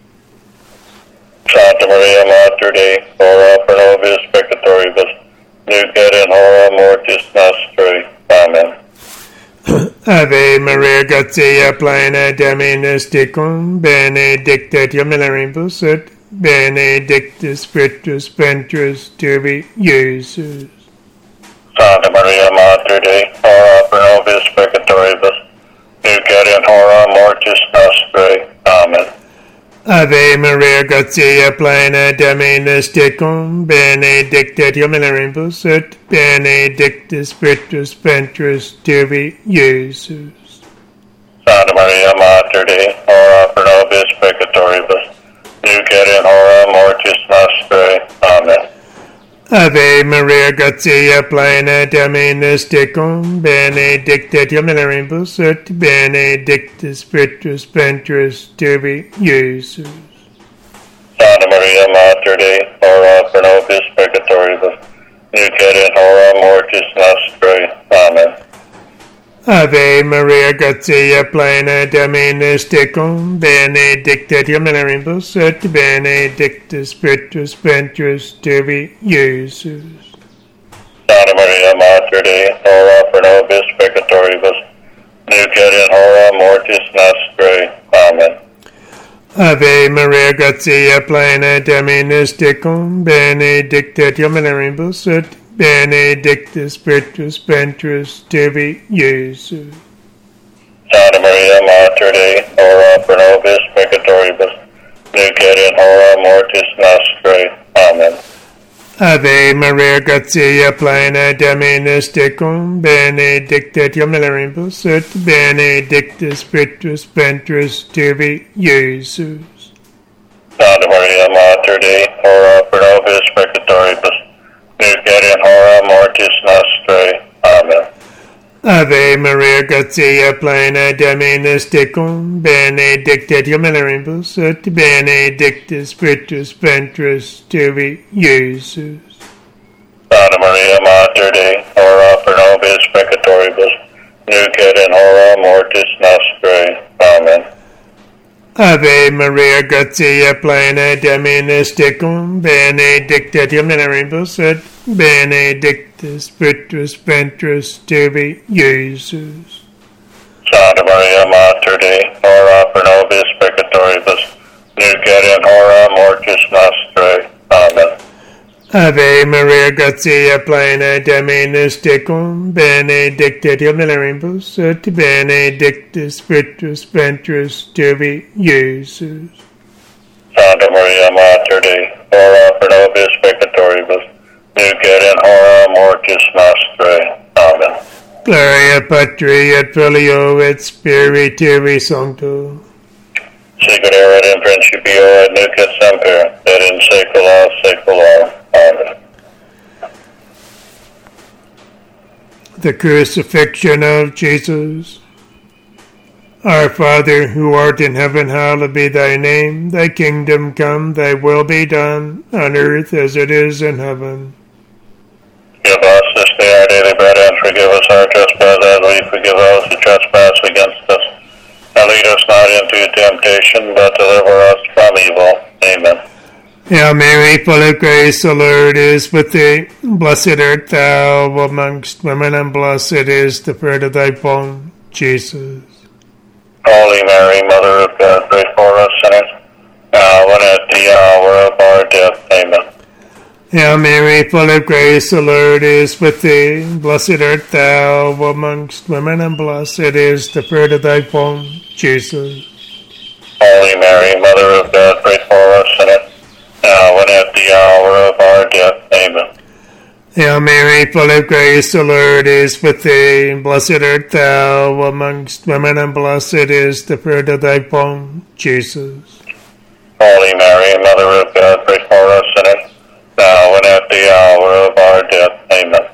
Santa Maria Mater Dei, ora pro nobis peccatoribus, nunc et in hora mortis nostrae. Amen. Ave Maria, gratia plena, Dominus tecum, benedicta tu mulieribus, et benedictus fructus ventris tui, Iesus. Santa Maria Mater Dei, ora pro nobis peccatoribus, nunc et in hora mortis nostrae. Amen. Ave Maria, gratia plena, Dominus tecum, benedicta tu mulieribus, et benedictus fructus ventris tui, Iesus. Santa Maria Mater Dei, ora pro nobis peccatoribus, nunc et in hora mortis nostrae. Amen. Ave Maria, gratia plena, Dominus tecum, benedicta tu mulieribus, et benedictus fructus ventris tui, Iesus. Santa Maria Mater Dei, ora pro nobis peccatoribus, nunc et in hora mortis nostrae. Amen. Ave Maria, gratia plena, Dominus tecum, benedicta tu mulieribus, et benedictus fructus ventris tui, Iesus. Santa Maria Mater Dei, ora pro nobis peccatoribus, nunc et in hora mortis nostrae. Amen. Ave Maria, gratia plena, Dominus tecum, benedicta tu mulieribus, et benedictus fructus ventris tui, Iesus. Santa Maria Mater Dei, ora pro nobis peccatoribus, nunc et in hora mortis nostrae. Amen. Ave Maria, gratia plena, Dominus tecum, benedicta tu mulieribus, et benedictus fructus ventris tui, Iesus. Santa Maria Mater Dei, ora pro nobis peccatoribus, nunc et in hora mortis nostrae. Amen. Ave Maria, gratia plena, Dominus tecum, benedicta tu mulieribus, et benedictus fructus ventris tui, Iesus. Santa Maria Mater Dei, ora pro nobis peccatoribus, nunc et in hora mortis nostrae. Amen. Ave Maria, gratia plena, Dominus tecum, benedicta mulieribus et benedictus fructus ventris tui, Iesus. Santa Maria Mater Dei, ora pro nobis peccatoribus, nunc et in hora mortis nostrae. Amen. Ave Maria, gratia plena, Dominus tecum, benedicta mulieribus et benedictus fructus ventris tui, Iesus. Santa Maria Mater Dei, ora pro nobis peccatoribus, nunc et in hora mortis nostrae. Amen. Gloria Patri et Filio et Spiritui Sancto. Sicut erat in principio et nunc et semper, et in saecula saeculorum. Amen. The crucifixion of Jesus. Our Father, who art in heaven, hallowed be thy name. Thy kingdom come, thy will be done, on earth as it is in heaven. Give us this day our daily bread, and forgive us our trespasses, as we forgive those who trespass against us. And lead us not into temptation, but deliver us from evil. Amen. Hail Mary, full of grace, the Lord is with thee. Blessed art thou amongst women, and blessed is the fruit of thy womb, Jesus. Holy Mary, Mother of God, pray for us sinners, now and at the hour of our death. Amen. Hail Mary, full of grace, the Lord is with thee. Blessed art thou amongst women, and blessed is the fruit of thy womb, Jesus. Holy Mary, Mother of God, pray for us sinners, now and at the hour of our death. Amen. Hail Mary, full of grace, the Lord is with thee. Blessed art thou amongst women, and blessed is the fruit of thy womb, Jesus. Holy Mary, Mother of God, pray for us sinners, now and at the hour of our death. Amen.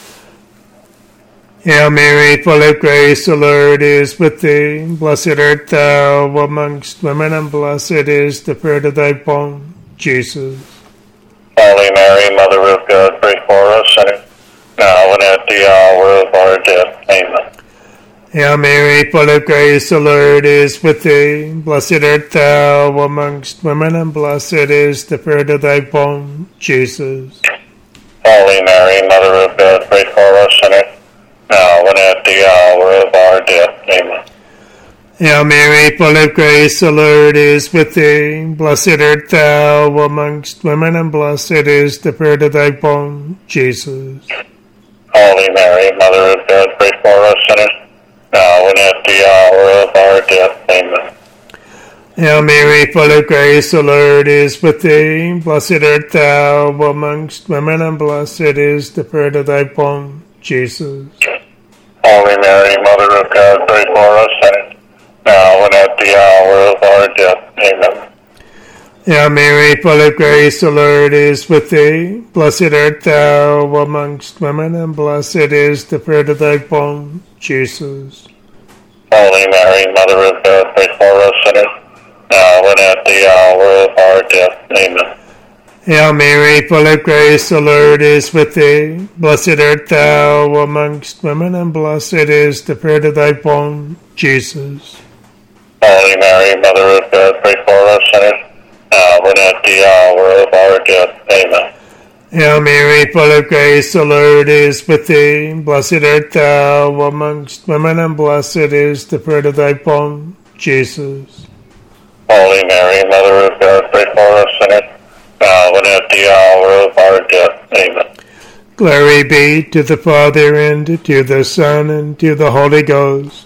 Hail Mary, full of grace, the Lord is with thee. Blessed art thou amongst women, and blessed is the fruit of thy womb, Jesus. Holy Mary, Mother of God, pray for us sinners, now and at the hour of our death. Amen. Hail Mary, full of grace, the Lord is with thee. Blessed art thou amongst women, and blessed is the fruit of thy womb, Jesus. Holy Mary, Mother of God, pray for us sinners, now and at the hour of our death. Amen. Hail Mary, full of grace, the Lord is with thee. Blessed art thou amongst women, and blessed is the fruit of thy womb, Jesus. Holy Mary, Mother of God, pray for us sinners, now and at the hour of our death. Amen. Hail Mary, full of grace, the Lord is with thee. Blessed art thou amongst women, and blessed is the fruit of thy womb, Jesus. Holy Mary, Mother of God, pray for us sinners, now and at the hour of our death. Amen. Hail Mary, full of grace, the Lord is with thee. Blessed art thou amongst women, and blessed is the fruit of thy womb, Jesus. Holy Mary, Mother of God, pray for us sinners, now and at the hour of our death. Amen. Hail Mary, full of grace, the Lord is with thee. Blessed art thou amongst women, and blessed is the fruit of thy womb, Jesus. Holy Mary, Mother of God, pray for us sinners, now and at the hour of our death. Amen. Hail Mary, full of grace, the Lord is with thee. Blessed art thou amongst women, and blessed is the fruit of thy womb, Jesus. Holy Mary, Mother of God, pray for us sinners, now and at the hour of our death. Amen. Glory be to the Father, and to the Son, and to the Holy Ghost.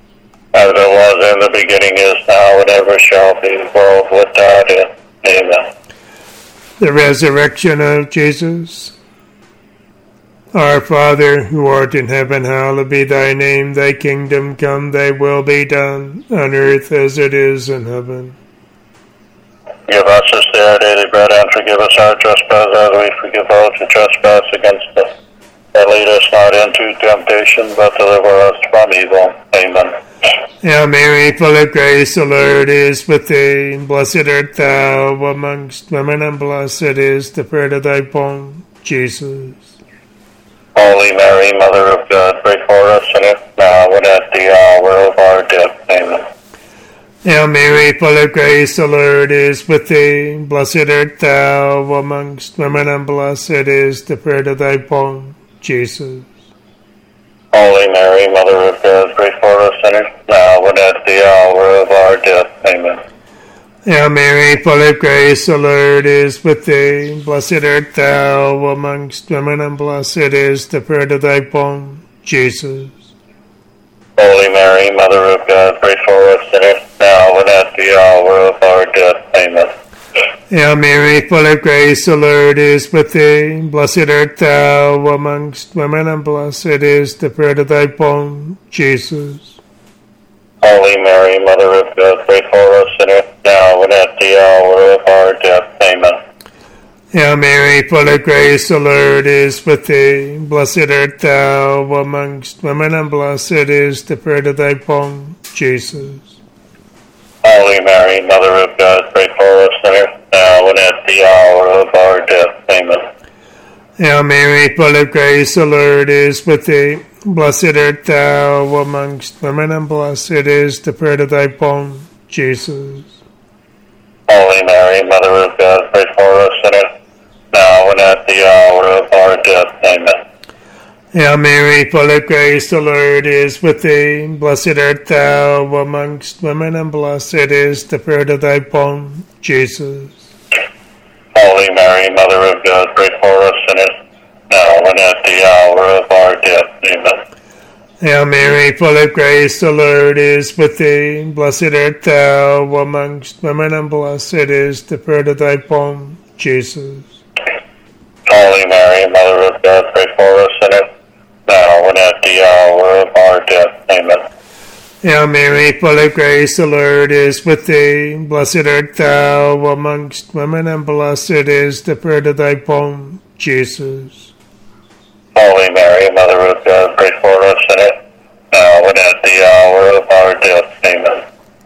As it was in the beginning, is now, and ever shall be, world without end. Amen. The resurrection of Jesus. Our Father, who art in heaven, hallowed be thy name. Thy kingdom come, thy will be done, on earth as it is in heaven. Give us this day our daily bread, and forgive us our trespasses, as we forgive those who trespass against us. And lead us not into temptation, but deliver us from evil. Amen. Hail Mary, full of grace, the Lord is with thee. Blessed art thou amongst women, and blessed is the fruit of thy womb, Jesus. Holy Mary, Mother of God, pray for us sinners, now and at the hour of our Hail Mary, full of grace, the Lord is with thee. Blessed art thou amongst women, and blessed is the fruit of thy womb, Jesus. Holy Mary, Mother of God, pray for us sinners, now and at the hour of our death. Amen. Hail Mary, full of grace, the Lord is with thee. Blessed art thou amongst women, and blessed is the fruit of thy womb, Jesus. Holy Mary, Mother of God, pray for us sinners, now and at the hour of our death. Amen. Hail Mary, full of grace, the Lord is with thee. Blessed art thou amongst women, and blessed is the fruit of thy womb, Jesus. Holy Mary, Mother of God, pray for us sinners, now and at the hour of our death. Amen. Hail Mary, full of grace, the Lord is with thee. Blessed art thou amongst women, and blessed is the fruit of thy womb, Jesus. Holy Mary, Mother of God, pray for us sinners, now and at the hour of our death. Amen. Hail Mary, full of grace, the Lord is with thee. Blessed art thou amongst women, and blessed is the fruit of thy womb, Jesus. Holy Mary, Mother of God, pray for us sinners, now and at the hour of our death. Amen. Hail Mary, full of grace, the Lord is with thee. Blessed art thou amongst women, and blessed is the fruit of thy womb, Jesus. Holy Mary, Mother of God, pray for us sinners, now and at the hour of our death. Amen. Hail Mary, full of grace, the Lord is with thee. Blessed art thou amongst women, and blessed is the fruit of thy womb, Jesus. Holy Mary, Mother of God, pray for us sinners, now and at the hour of our death. Amen. Hail Mary, full of grace, the Lord is with thee. Blessed art thou amongst women, and blessed is the fruit of thy womb, Jesus. Holy Mary, Mother of God, pray for us sinners, now and at the hour of our death. Amen.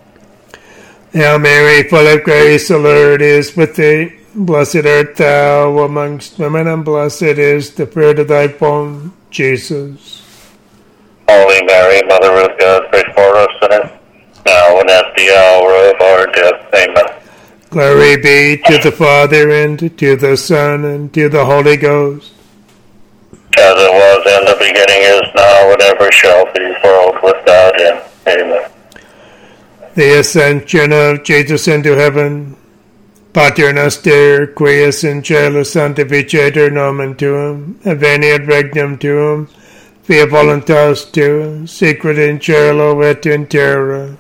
Hail Mary, full of grace, the Lord is with thee. Blessed art thou amongst women, and blessed is the fruit of thy womb, Jesus. Holy Mary, Mother of God, pray for us sinners, now and at the hour of our death. Amen. Glory be to the Father, and to the Son, and to the Holy Ghost. As it was in the beginning, is now, and ever shall be, world without end. Amen. The Ascension of Jesus into heaven. Pater noster, quies in cielo sanctificetur nomen tuum, veniat regnum tuum, via voluntas tua, sicut in cielo et in terra.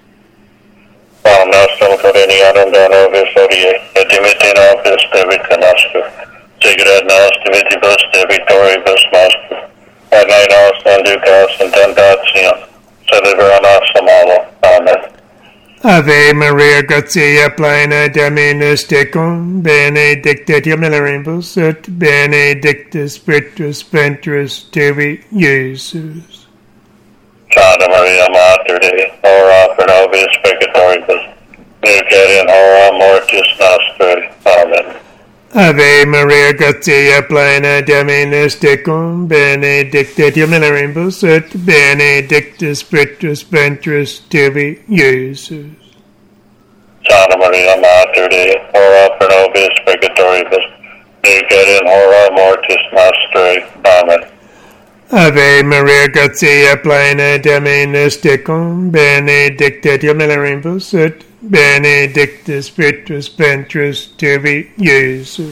Panem nostrum quotidianum da nobis hodie, et dimitte nobis debita nostra, sicut et nos dimittivus debitoribus nostrum, et ne nos inducas in tentationem, sed libera nos a malo. Amen. Ave Maria, gratia plena, Dominus tecum, benedicta tu mulieribus, et benedictus fructus ventris tui, Iesus. Santa Maria Mater Dei, ora pro nobis peccatoribus, nunc et in hora mortis nostrae. Amen. Ave Maria, gratia plena, Dominus tecum, benedicta tu mulieribus, et benedictus fructus ventris tui, Iesus. Santa Maria Mater Dei, ora pro nobis peccatoribus, nunc et in hora mortis nostrae. Amen. Ave Maria, gratia plena, Dominus tecum, benedicta tu mulieribus, et benedictus fructus ventris tui, Iesus.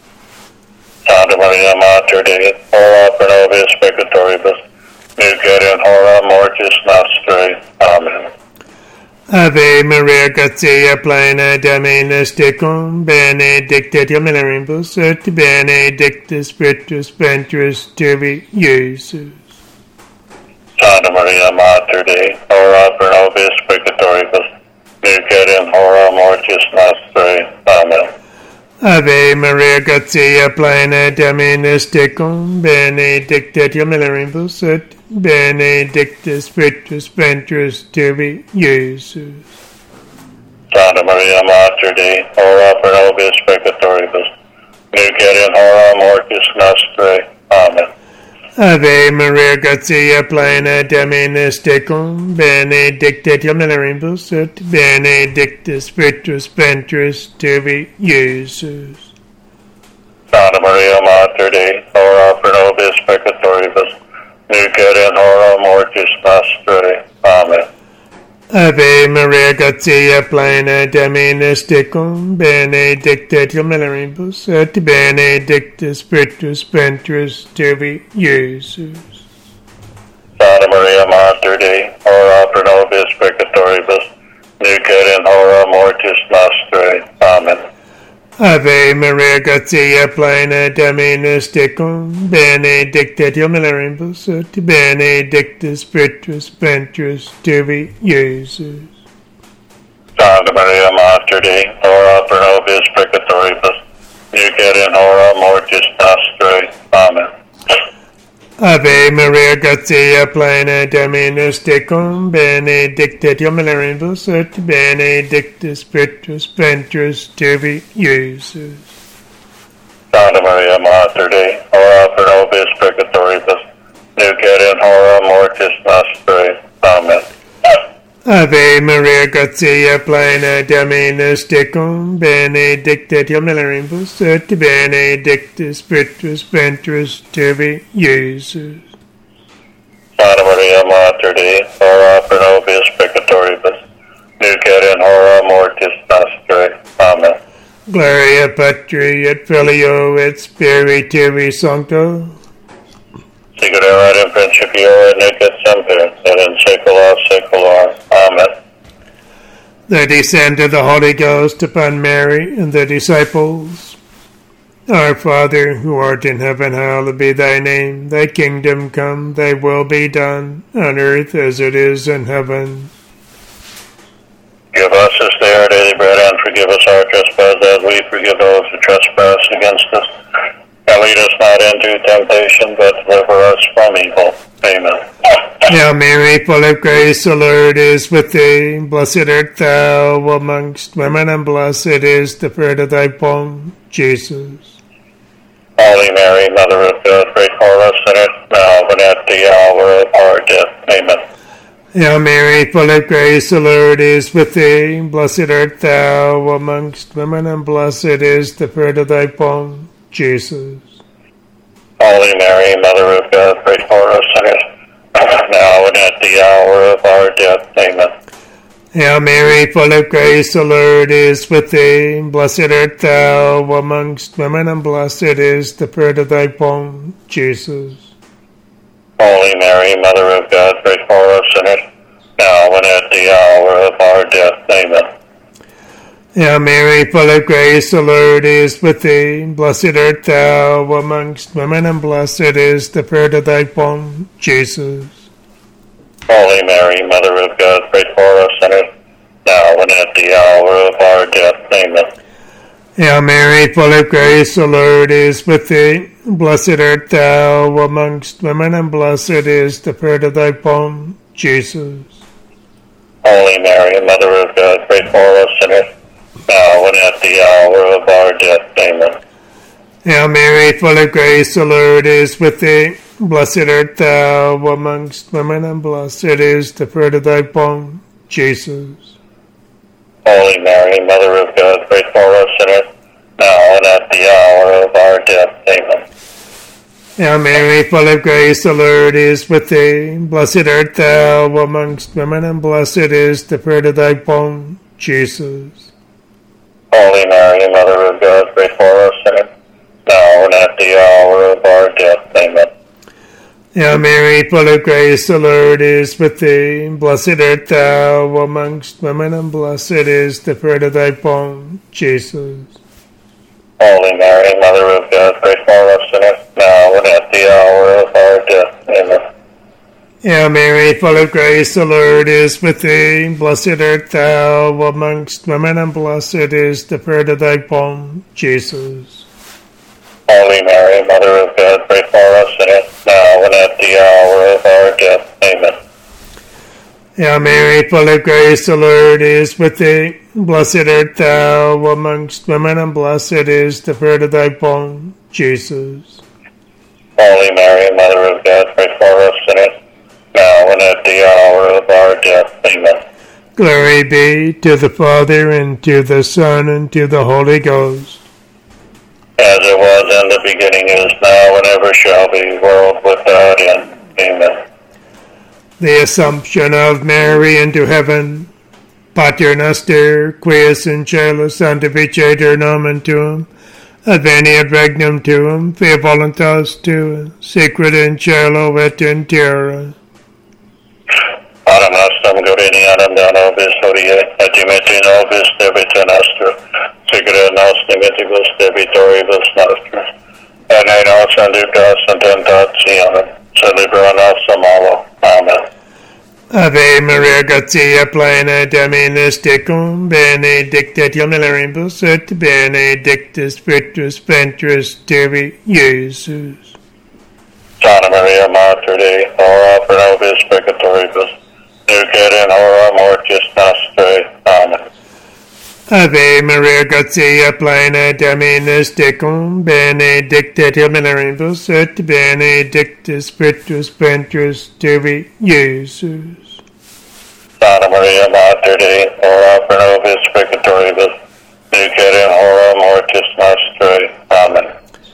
Santa Maria Mater Dei, ora pro nobis peccatoribus, nunc et in hora mortis nostrae. Amen. Ave Maria, gratia plena, Dominus tecum, benedicta tu mulieribus, et benedictus fructus ventris tui, Iesus. Santa Maria Mater Dei, ora pro nobis peccatoribus, nunc et in hora mortis nostrae. Amen. Ave Maria, gratia plena, Dominus tecum, benedicta tu mulieribus, et benedictus fructus ventris tui, Iesus. Santa Maria Mater Dei, ora pro nobis peccatoribus, nunc et in hora mortis nostrae. Amen. Ave Maria, gratia plena, Dominus tecum, benedicta mulieribus, et benedictus fructus ventris tui, Iesus. Santa Maria, Mater Dei, ora pro nobis peccatoribus, nunc et in hora mortis nostre. Amen. Ave Maria, gratia plena, Dominus tecum, benedicta mulieribus, et benedictus fructus ventris tui, Iesus. Santa Maria, Mater Dei, ora pro nobis peccatoribus, nunc et in hora mortis nostre. Amen. Ave Maria, gratia plena, Dominus tecum, benedicta mulieribus, et benedictus fructus ventris tui, Iesus. Santa Maria, Mater Dei, ora pro nobis peccatoribus, nunc et in hora mortis nostre. Amen. Ave Maria, gratia plena, Dominus tecum, benedicta mulieribus, et benedictus fructus ventris tui, Iesus. Santa Maria, Mater Dei, ora pro nobis peccatoribus, nunc et in hora mortis nostre. Amen. Ave Maria, gratia plena, Dominus tecum, benedicta mulieribus, et benedictus fructus ventris tui, Iesus. Santa Maria, Mater Dei, ora pro nobis peccatoribus, nunc et in hora mortis nostre. Amen. Gloria Patri et Filio et Spiritui Sancto. Sicut erat in principio et nunc et semper, et in saecula saeculorum. Amen. The descent of the Holy Ghost upon Mary and the disciples. Our Father, who art in heaven, hallowed be thy name. Thy kingdom come, thy will be done, on earth as it is in heaven. Give us this day our daily bread, and forgive us our trespasses, as we forgive those who trespass against us. And lead us not into temptation, but deliver us from evil. Amen. Hail Mary, full of grace, the Lord is with thee. Blessed art thou amongst women, and blessed is the fruit of thy womb, Jesus. Holy Mary, Mother of God, pray for us sinners, now and at the hour of our death. Amen. Hail Mary, full of grace, the Lord is with thee. Blessed art thou amongst women, and blessed is the fruit of thy womb, Jesus. Holy Mary, Mother of God, pray for us sinners, now and at the hour of our death. Amen. Hail Mary, full of grace, the Lord is with thee. Blessed art thou amongst women, and blessed is the fruit of thy womb, Jesus. Holy Mary, Mother of God, pray for us sinners, now and at the hour of our death. Amen. Hail Mary, full of grace, the Lord is with thee. Blessed art thou amongst women, and blessed is the fruit of thy womb, Jesus. Holy Mary, Mother of God, pray for us sinners, now and at the hour of our death. Amen. Hail Mary, full of grace, the Lord is with thee. Blessed art thou amongst women, and blessed is the fruit of thy womb, Jesus. Holy Mary, Mother of God, pray for us sinners, now and at the hour of our death. Amen. Hail Mary, full of grace, the Lord is with thee. Blessed art thou amongst women, and blessed is the fruit of thy womb, Jesus. Holy Mary, Mother of God, pray for us sinners, now and at the hour of our death. Amen. Hail Mary, full of grace, the Lord is with thee. Blessed art thou amongst women, and blessed is the fruit of thy womb, Jesus. Holy Mary, Mother of God, pray for us sinners, now and at the hour of our death. Amen. Hail Mary, full of grace, the Lord is with thee. Blessed art thou amongst women, and blessed is the fruit of thy womb, Jesus. Holy Mary, Mother of God, pray for us sinners, now and at the hour of our death. Amen. Hail Mary, full of grace, the Lord is with thee. Blessed art thou amongst women, and blessed is the fruit of thy womb, Jesus. Holy Mary, Mother of God, pray for us sinners, now and at the hour of our death. Amen. Hail Mary, full of grace, the Lord is with thee. Blessed art thou amongst women, and blessed is the fruit of thy womb, Jesus. Holy Mary, Mother of God, pray for us sinners, now and at the hour of our death. Amen. Glory be to the Father, and to the Son, and to the Holy Ghost. As it was in the beginning, is now, and ever shall be, world without end. Amen. The Assumption of Mary into heaven. Pater Noster, quies in cielo sanctificetur nomen tuum, adveniat regnum tuum, fiat voluntas tua, sicut in cielo et in terra. Pater nostrum Gaudium da nobis hodie, et dimitri nobis debita nostra, sicut nos dimittivus debitoribus nostris, et ne nos inducas in tentationem, sed libera nos a malo. Amen. Ave Maria, gratia plena, Dominus tecum, benedicta tu mulieribus, et benedictus fructus ventris tui, Iesus. Santa Maria, Mater Dei, ora pro nobis peccatoribus, nunc et in hora mortis nostrae. Amen. Ave Maria, gratia plena, Dominus tecum, benedicta tu mulieribus, et benedictus fructus ventris tui, Iesus. Santa Maria, Mater Dei, ora pro nobis peccatoribus, nunc et in hora mortis nostrae. Amen.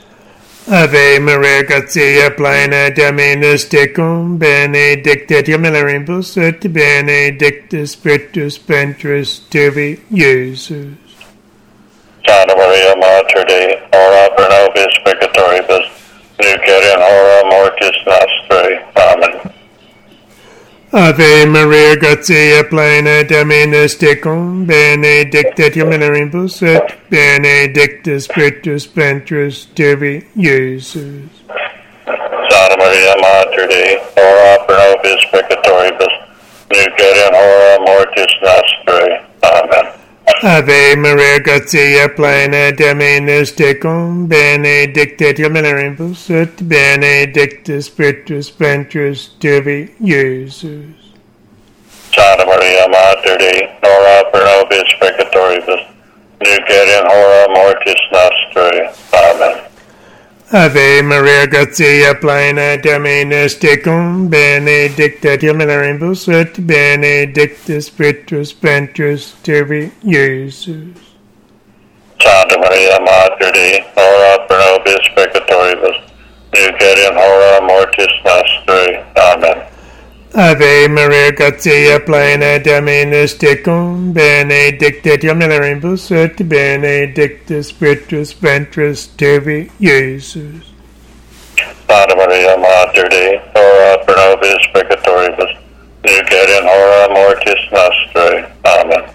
Ave Maria, gratia plena, Dominus tecum, benedicta tu mulieribus, et benedictus fructus ventris tui, Iesus. Santa Maria, Mater Dei, ora pro nobis peccatoribus, nunc et in hora mortis nostrae. Amen. Ave Maria, gratia plena, Dominus tecum, benedicta tu mulieribus, et benedictus fructus ventris tui, Iesus. Santa Maria, Mater Dei, ora pro nobis peccatoribus, nunc et in hora mortis nostrae. Amen. Ave Maria, gratia plena, Dominus tecum, benedicta tu mulieribus, et benedictus fructus ventris tui, Iesus. Santa Maria, Mater Dei, ora pro nobis peccatoribus, nunc et in hora mortis nostrae. Amen. Ave Maria, gratia plena, Dominus tecum, benedicta tu mulieribus, et benedictus fructus ventris tui, Iesus. Santa Maria, Mater Dei, ora pro nobis peccatoribus, nunc et in hora mortis nostrae. Amen. Ave Maria, gratia plena, Dominus tecum, benedicta tu mulieribus, et benedictus fructus ventris tui, Iesus. Santa Maria, Mater Dei, ora pro nobis peccatoribus, nunc et in hora mortis nostrae. Amen.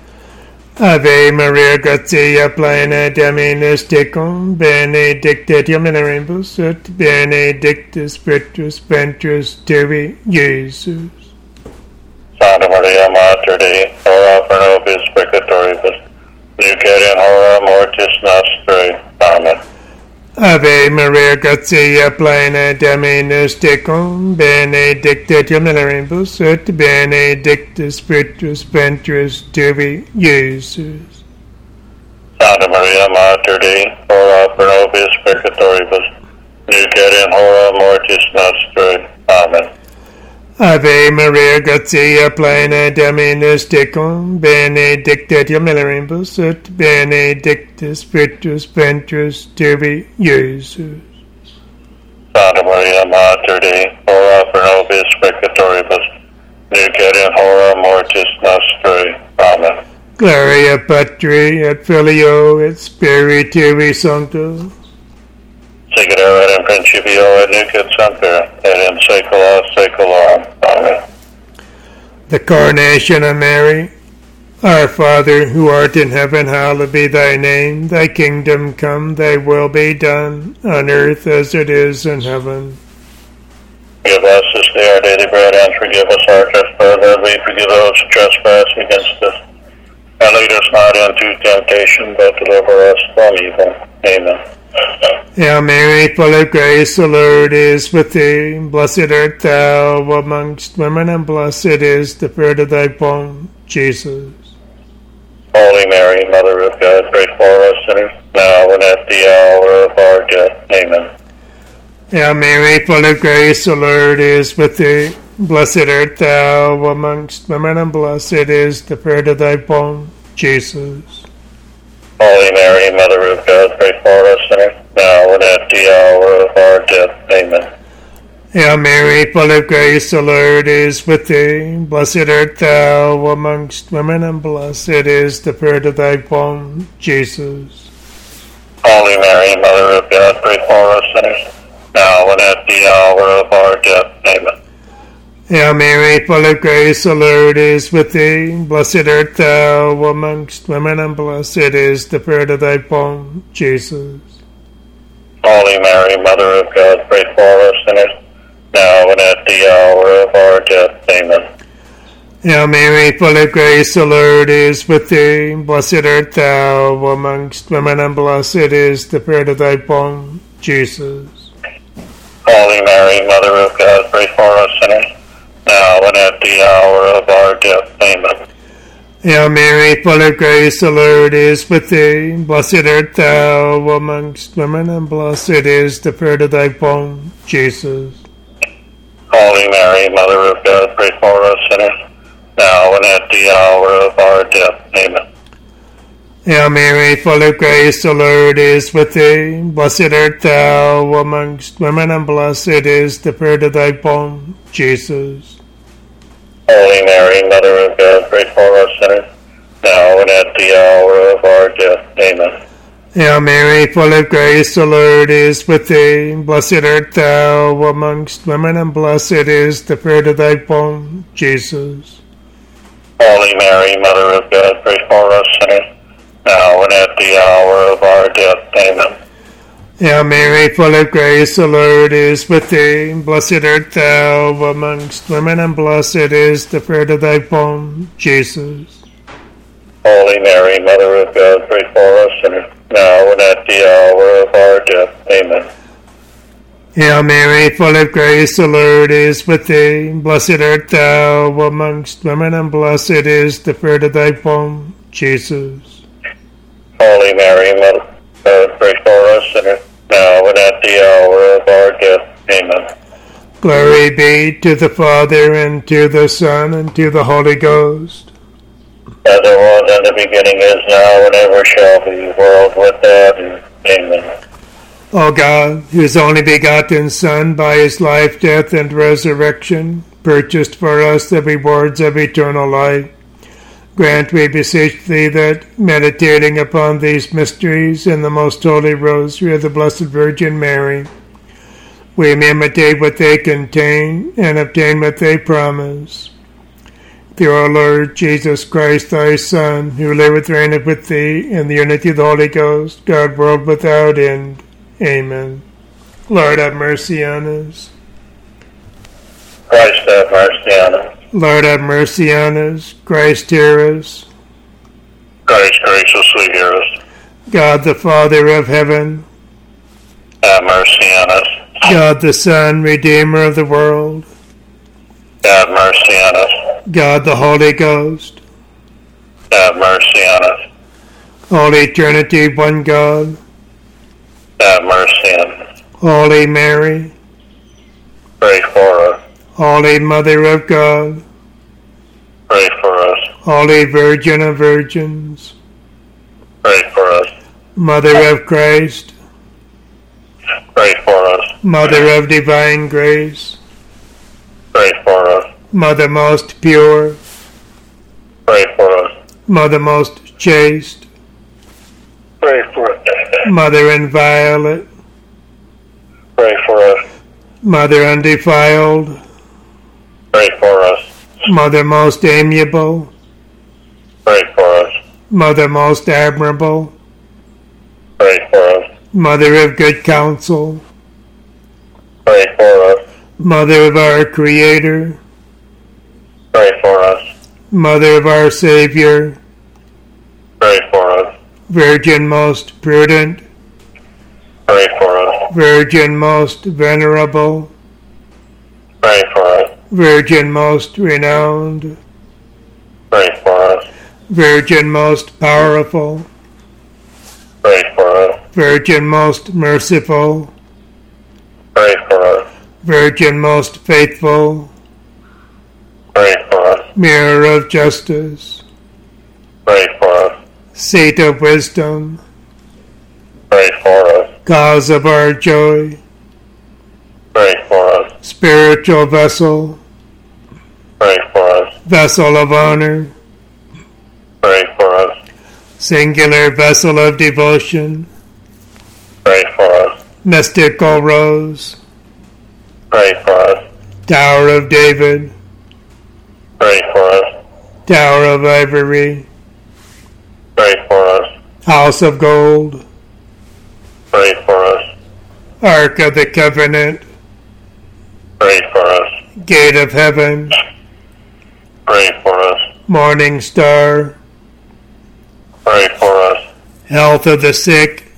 Ave Maria, gratia plena, Dominus tecum, benedicta tu mulieribus, et benedictus fructus ventris tui, Iesus. Santa Maria, Mater Dei, ora pro nobis peccatoribus, nunc et in hora mortis nostrae. Amen. Ave Maria, gratia plena, Dominus tecum, benedicta tu mulieribus, et benedictus fructus ventris tui, Iesus. Santa Maria, Mater Dei, ora pro nobis peccatoribus, nunc et in hora mortis nostrae. Amen. Ave Maria, gratia plena, Dominus tecum, benedicta tu mulieribus, et benedictus fructus ventris tui, Iesus. Santa Maria, Mater Dei, ora pro nobis peccatoribus, nunc et in hora mortis nostrae. Amen. Gloria Patri et Filio et Spiritui Sancto. Sicut erat in principio et nunc et semper, et in saecula saeculorum. Amen. The Coronation of Mary. Our Father, who art in heaven, hallowed be thy name. Thy kingdom come, thy will be done, on earth as it is in heaven. Give us this day our daily bread, and forgive us our trespasses, as we forgive those who trespass against us. And lead us not into temptation, but deliver us from evil. Amen. Hail Mary, full of grace, the Lord is with thee. Blessed art thou amongst women, and blessed is the fruit of thy womb, Jesus. Holy Mary, Mother of God, pray for us sinners, now and at the hour of our death. Amen. Hail Mary, full of grace, the Lord is with thee. Blessed art thou amongst women, and blessed is the fruit of thy womb, Jesus. Holy Mary, Mother of God, pray for us sinners, now and at the hour of our death. Amen. Hail Mary, full of grace, the Lord is with thee. Blessed art thou amongst women, and blessed is the fruit of thy womb, Jesus. Holy Mary, Mother of God, pray for us sinners, now and at the hour of our death. Amen. Hail Mary, full of grace, the Lord is with thee. Blessed art thou amongst women, and blessed is the fruit of thy womb, Jesus. Holy Mary, Mother of God, pray for us sinners, now and at the hour of our death. Amen. Hail Mary, full of grace, the Lord is with thee. Blessed art thou amongst women, and blessed is the fruit of thy womb, Jesus. Holy Mary, Mother of God, pray for us sinners, now and at the hour of our death. Amen. Hail Mary, full of grace, the Lord is with thee. Blessed art thou amongst women, and blessed is the fruit of thy womb, Jesus. Holy Mary, Mother of God, pray for us sinners, now and at the hour of our death. Amen. Hail Mary, full of grace, the Lord is with thee. Blessed art thou amongst women, and blessed is the fruit of thy womb, Jesus. Holy Mary, Mother of God, pray for us sinners, now and at the hour of our death. Amen. Hail Mary, full of grace, the Lord is with thee. Blessed art thou amongst women, and blessed is the fruit of thy womb, Jesus. Holy Mary, Mother of God, pray for us sinners, now and at the hour of our death. Amen. Hail Mary, full of grace, the Lord is with thee. Blessed art thou amongst women, and blessed is the fruit of thy womb, Jesus. Holy Mary, Mother of God, pray for us sinners, now and at the hour of our death. Amen. Hail Mary, full of grace, the Lord is with thee. Blessed art thou amongst women, and blessed is the fruit of thy womb, Jesus. Holy Mary, Mother of God, pray for us sinners, now and at the hour of our death. Amen. Glory be to the Father, and to the Son, and to the Holy Ghost. As it was in the beginning, is now, and ever shall be, world without end. Amen. O God, whose only begotten Son, by his life, death, and resurrection, purchased for us the rewards of eternal life, grant, we beseech thee, that, meditating upon these mysteries in the most holy rosary of the Blessed Virgin Mary, we may imitate what they contain and obtain what they promise. Through our Lord Jesus Christ, thy Son, who liveth and reigneth with thee in the unity of the Holy Ghost, God, world without end. Amen. Lord, have mercy on us. Christ have mercy on us. Lord, have mercy on us. Christ, hear us. Christ graciously hear us. God, the Father of heaven, Have mercy on us. God, the Son, Redeemer of the world, Have mercy on us. God, the Holy Ghost, Have mercy on us. Holy Trinity, one God, Have mercy on us. Holy Mary, Pray for us. Holy Mother of God, Pray for us. Holy Virgin of Virgins, Pray for us. Mother of Christ, Pray for us. Mother of divine grace, Pray for us. Mother most pure, Pray for us. Mother most chaste, Pray for us. Mother inviolate, Pray for us. Mother undefiled, Pray for us. Mother most amiable, Pray for us. Mother most admirable, Pray for us. Mother of good counsel, Pray for us. Mother of our Creator, Pray for us. Mother of our Savior, Pray for us. Virgin most prudent, Pray for us. Virgin most venerable, Pray for us. Virgin most renowned, Pray for us. Virgin most powerful, Pray for us. Virgin most merciful, Pray Virgin most faithful, pray for us. Mirror of justice, Pray for us. Seat of wisdom, Pray for us. Cause of our joy, Pray for us. Spiritual vessel, Pray for us. Vessel of honor, Pray for us. Singular vessel of devotion, Pray for us. Mystical rose, Pray for us. Tower of David, Pray for us. Tower of ivory, Pray for us. House of gold, Pray for us. Ark of the covenant, Pray for us. Gate of heaven, Pray for us. Morning star, Pray for us. Health of the sick,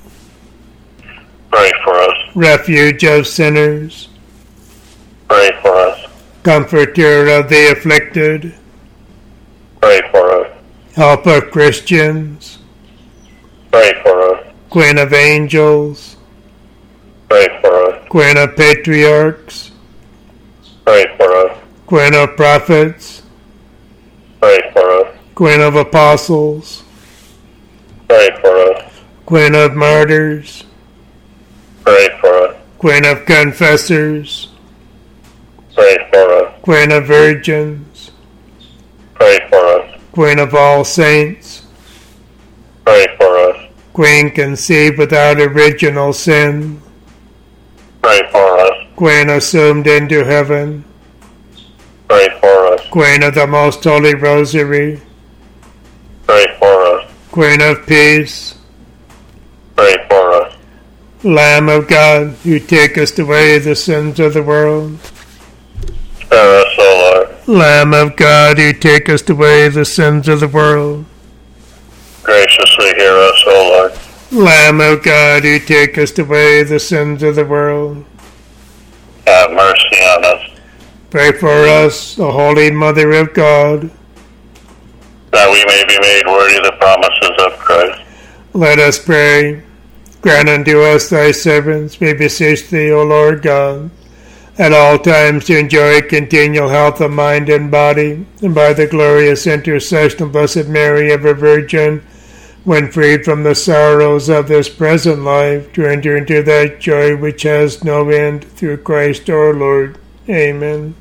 Pray for us. Refuge of sinners, Pray for us. Comforter of the afflicted, Pray for us. Help of Christians, Pray for us. Queen of angels, Pray for us. Queen of patriarchs, Pray for us. Queen of prophets, Pray for us. Queen of apostles, Pray for us. Queen of martyrs, Pray for us. Queen of confessors, Pray for us. Queen of virgins, Pray for us. Queen of all saints, Pray for us. Queen conceived without original sin, Pray for us. Queen assumed into heaven, Pray for us. Queen of the most holy rosary, Pray for us. Queen of peace, Pray for us. Lamb of God, who takest away the sins of the world. Spare us, O Lord. Lamb of God, who takest away the sins of the world. Graciously hear us, O Lord. Lamb of God, who takest away the sins of the world. Have mercy on us, Pray for us, O Holy Mother of God. that we may be made worthy of the promises of Christ. Let us pray. Grant unto us, thy servants, we beseech thee, O Lord God, at all times to enjoy continual health of mind and body, and by the glorious intercession of Blessed Mary, ever Virgin, when freed from the sorrows of this present life, to enter into that joy which has no end, through Christ our Lord. Amen.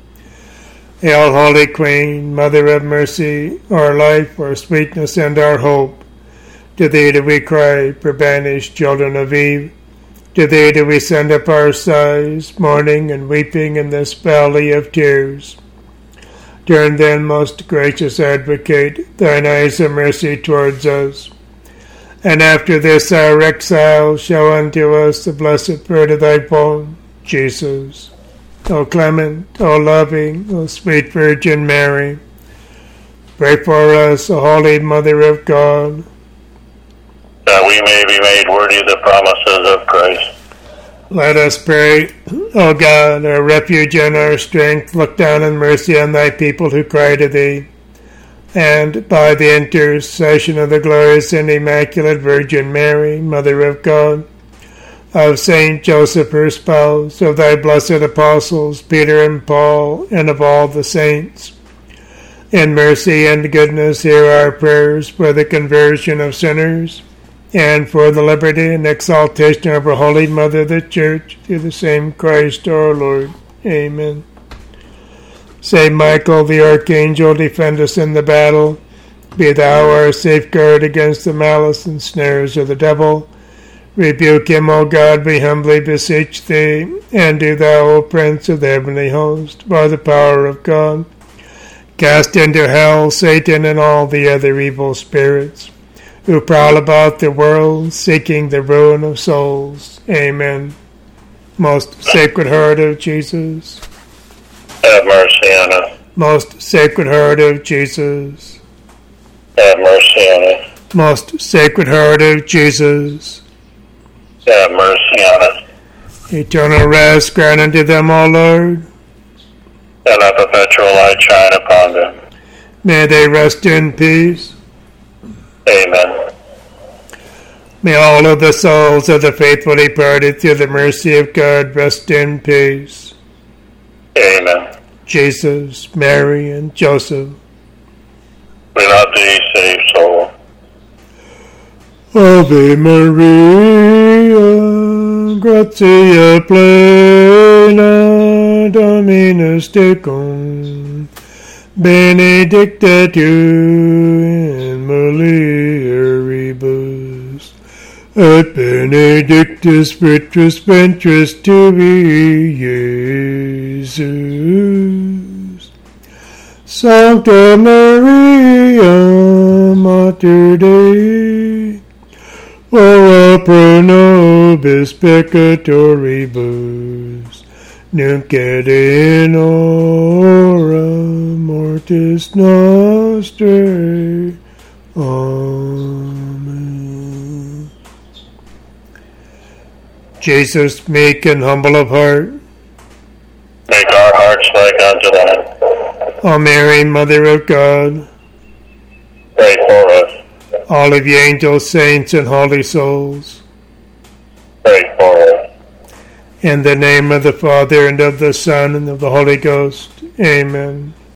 Hail, Holy Queen, Mother of mercy, our life, our sweetness, and our hope. To thee do we cry, poor banished children of Eve. To thee do we send up our sighs, mourning and weeping in this valley of tears. Turn then, most gracious Advocate, thine eyes of mercy towards us. And after this our exile, show unto us the blessed fruit of thy womb, Jesus. O clement, O loving, O sweet Virgin Mary, pray for us, O Holy Mother of God, that we may be made worthy of the promises of Christ. Let us pray. O God, our refuge and our strength, look down in mercy on thy people who cry to thee, and by the intercession of the glorious and immaculate Virgin Mary, Mother of God, of Saint Joseph her spouse, of thy blessed apostles, Peter and Paul, and of all the saints, in mercy and goodness hear our prayers for the conversion of sinners, and for the liberty and exaltation of our Holy Mother, the Church, through the same Christ our Lord. Amen. Saint Michael, the Archangel, defend us in the battle. Be thou our safeguard against the malice and snares of the devil. Rebuke him, O God, we humbly beseech thee. And do thou, O Prince of the heavenly host, by the power of God, cast into hell Satan and all the other evil spirits, who prowl about the world, seeking the ruin of souls. Amen. Most Sacred Heart of Jesus. Have mercy on us. Most Sacred Heart of Jesus. Have mercy on us. Most Sacred Heart of Jesus. Have mercy on us. Eternal rest grant unto them, O Lord. And a perpetual light shine upon them. May they rest in peace. Amen. May all of the souls of the faithful departed through the mercy of God rest in peace. Amen. Jesus, Mary, and Joseph, We love thee, save soul. Ave Maria, gratia plena, Dominus tecum, benedicta tu in mulieribus, et benedictus fructus ventris tui, Iesus. Sancta Maria, Mater Dei, ora pro nobis peccatoribus, nunc et in hora mortis nostrae. Amen. Jesus, meek and humble of heart, Make our hearts like unto thine. O Mary, Mother of God, Pray for us. all of ye angels, saints, and holy souls, Pray for us. in the name of the Father, and of the Son, and of the Holy Ghost. Amen.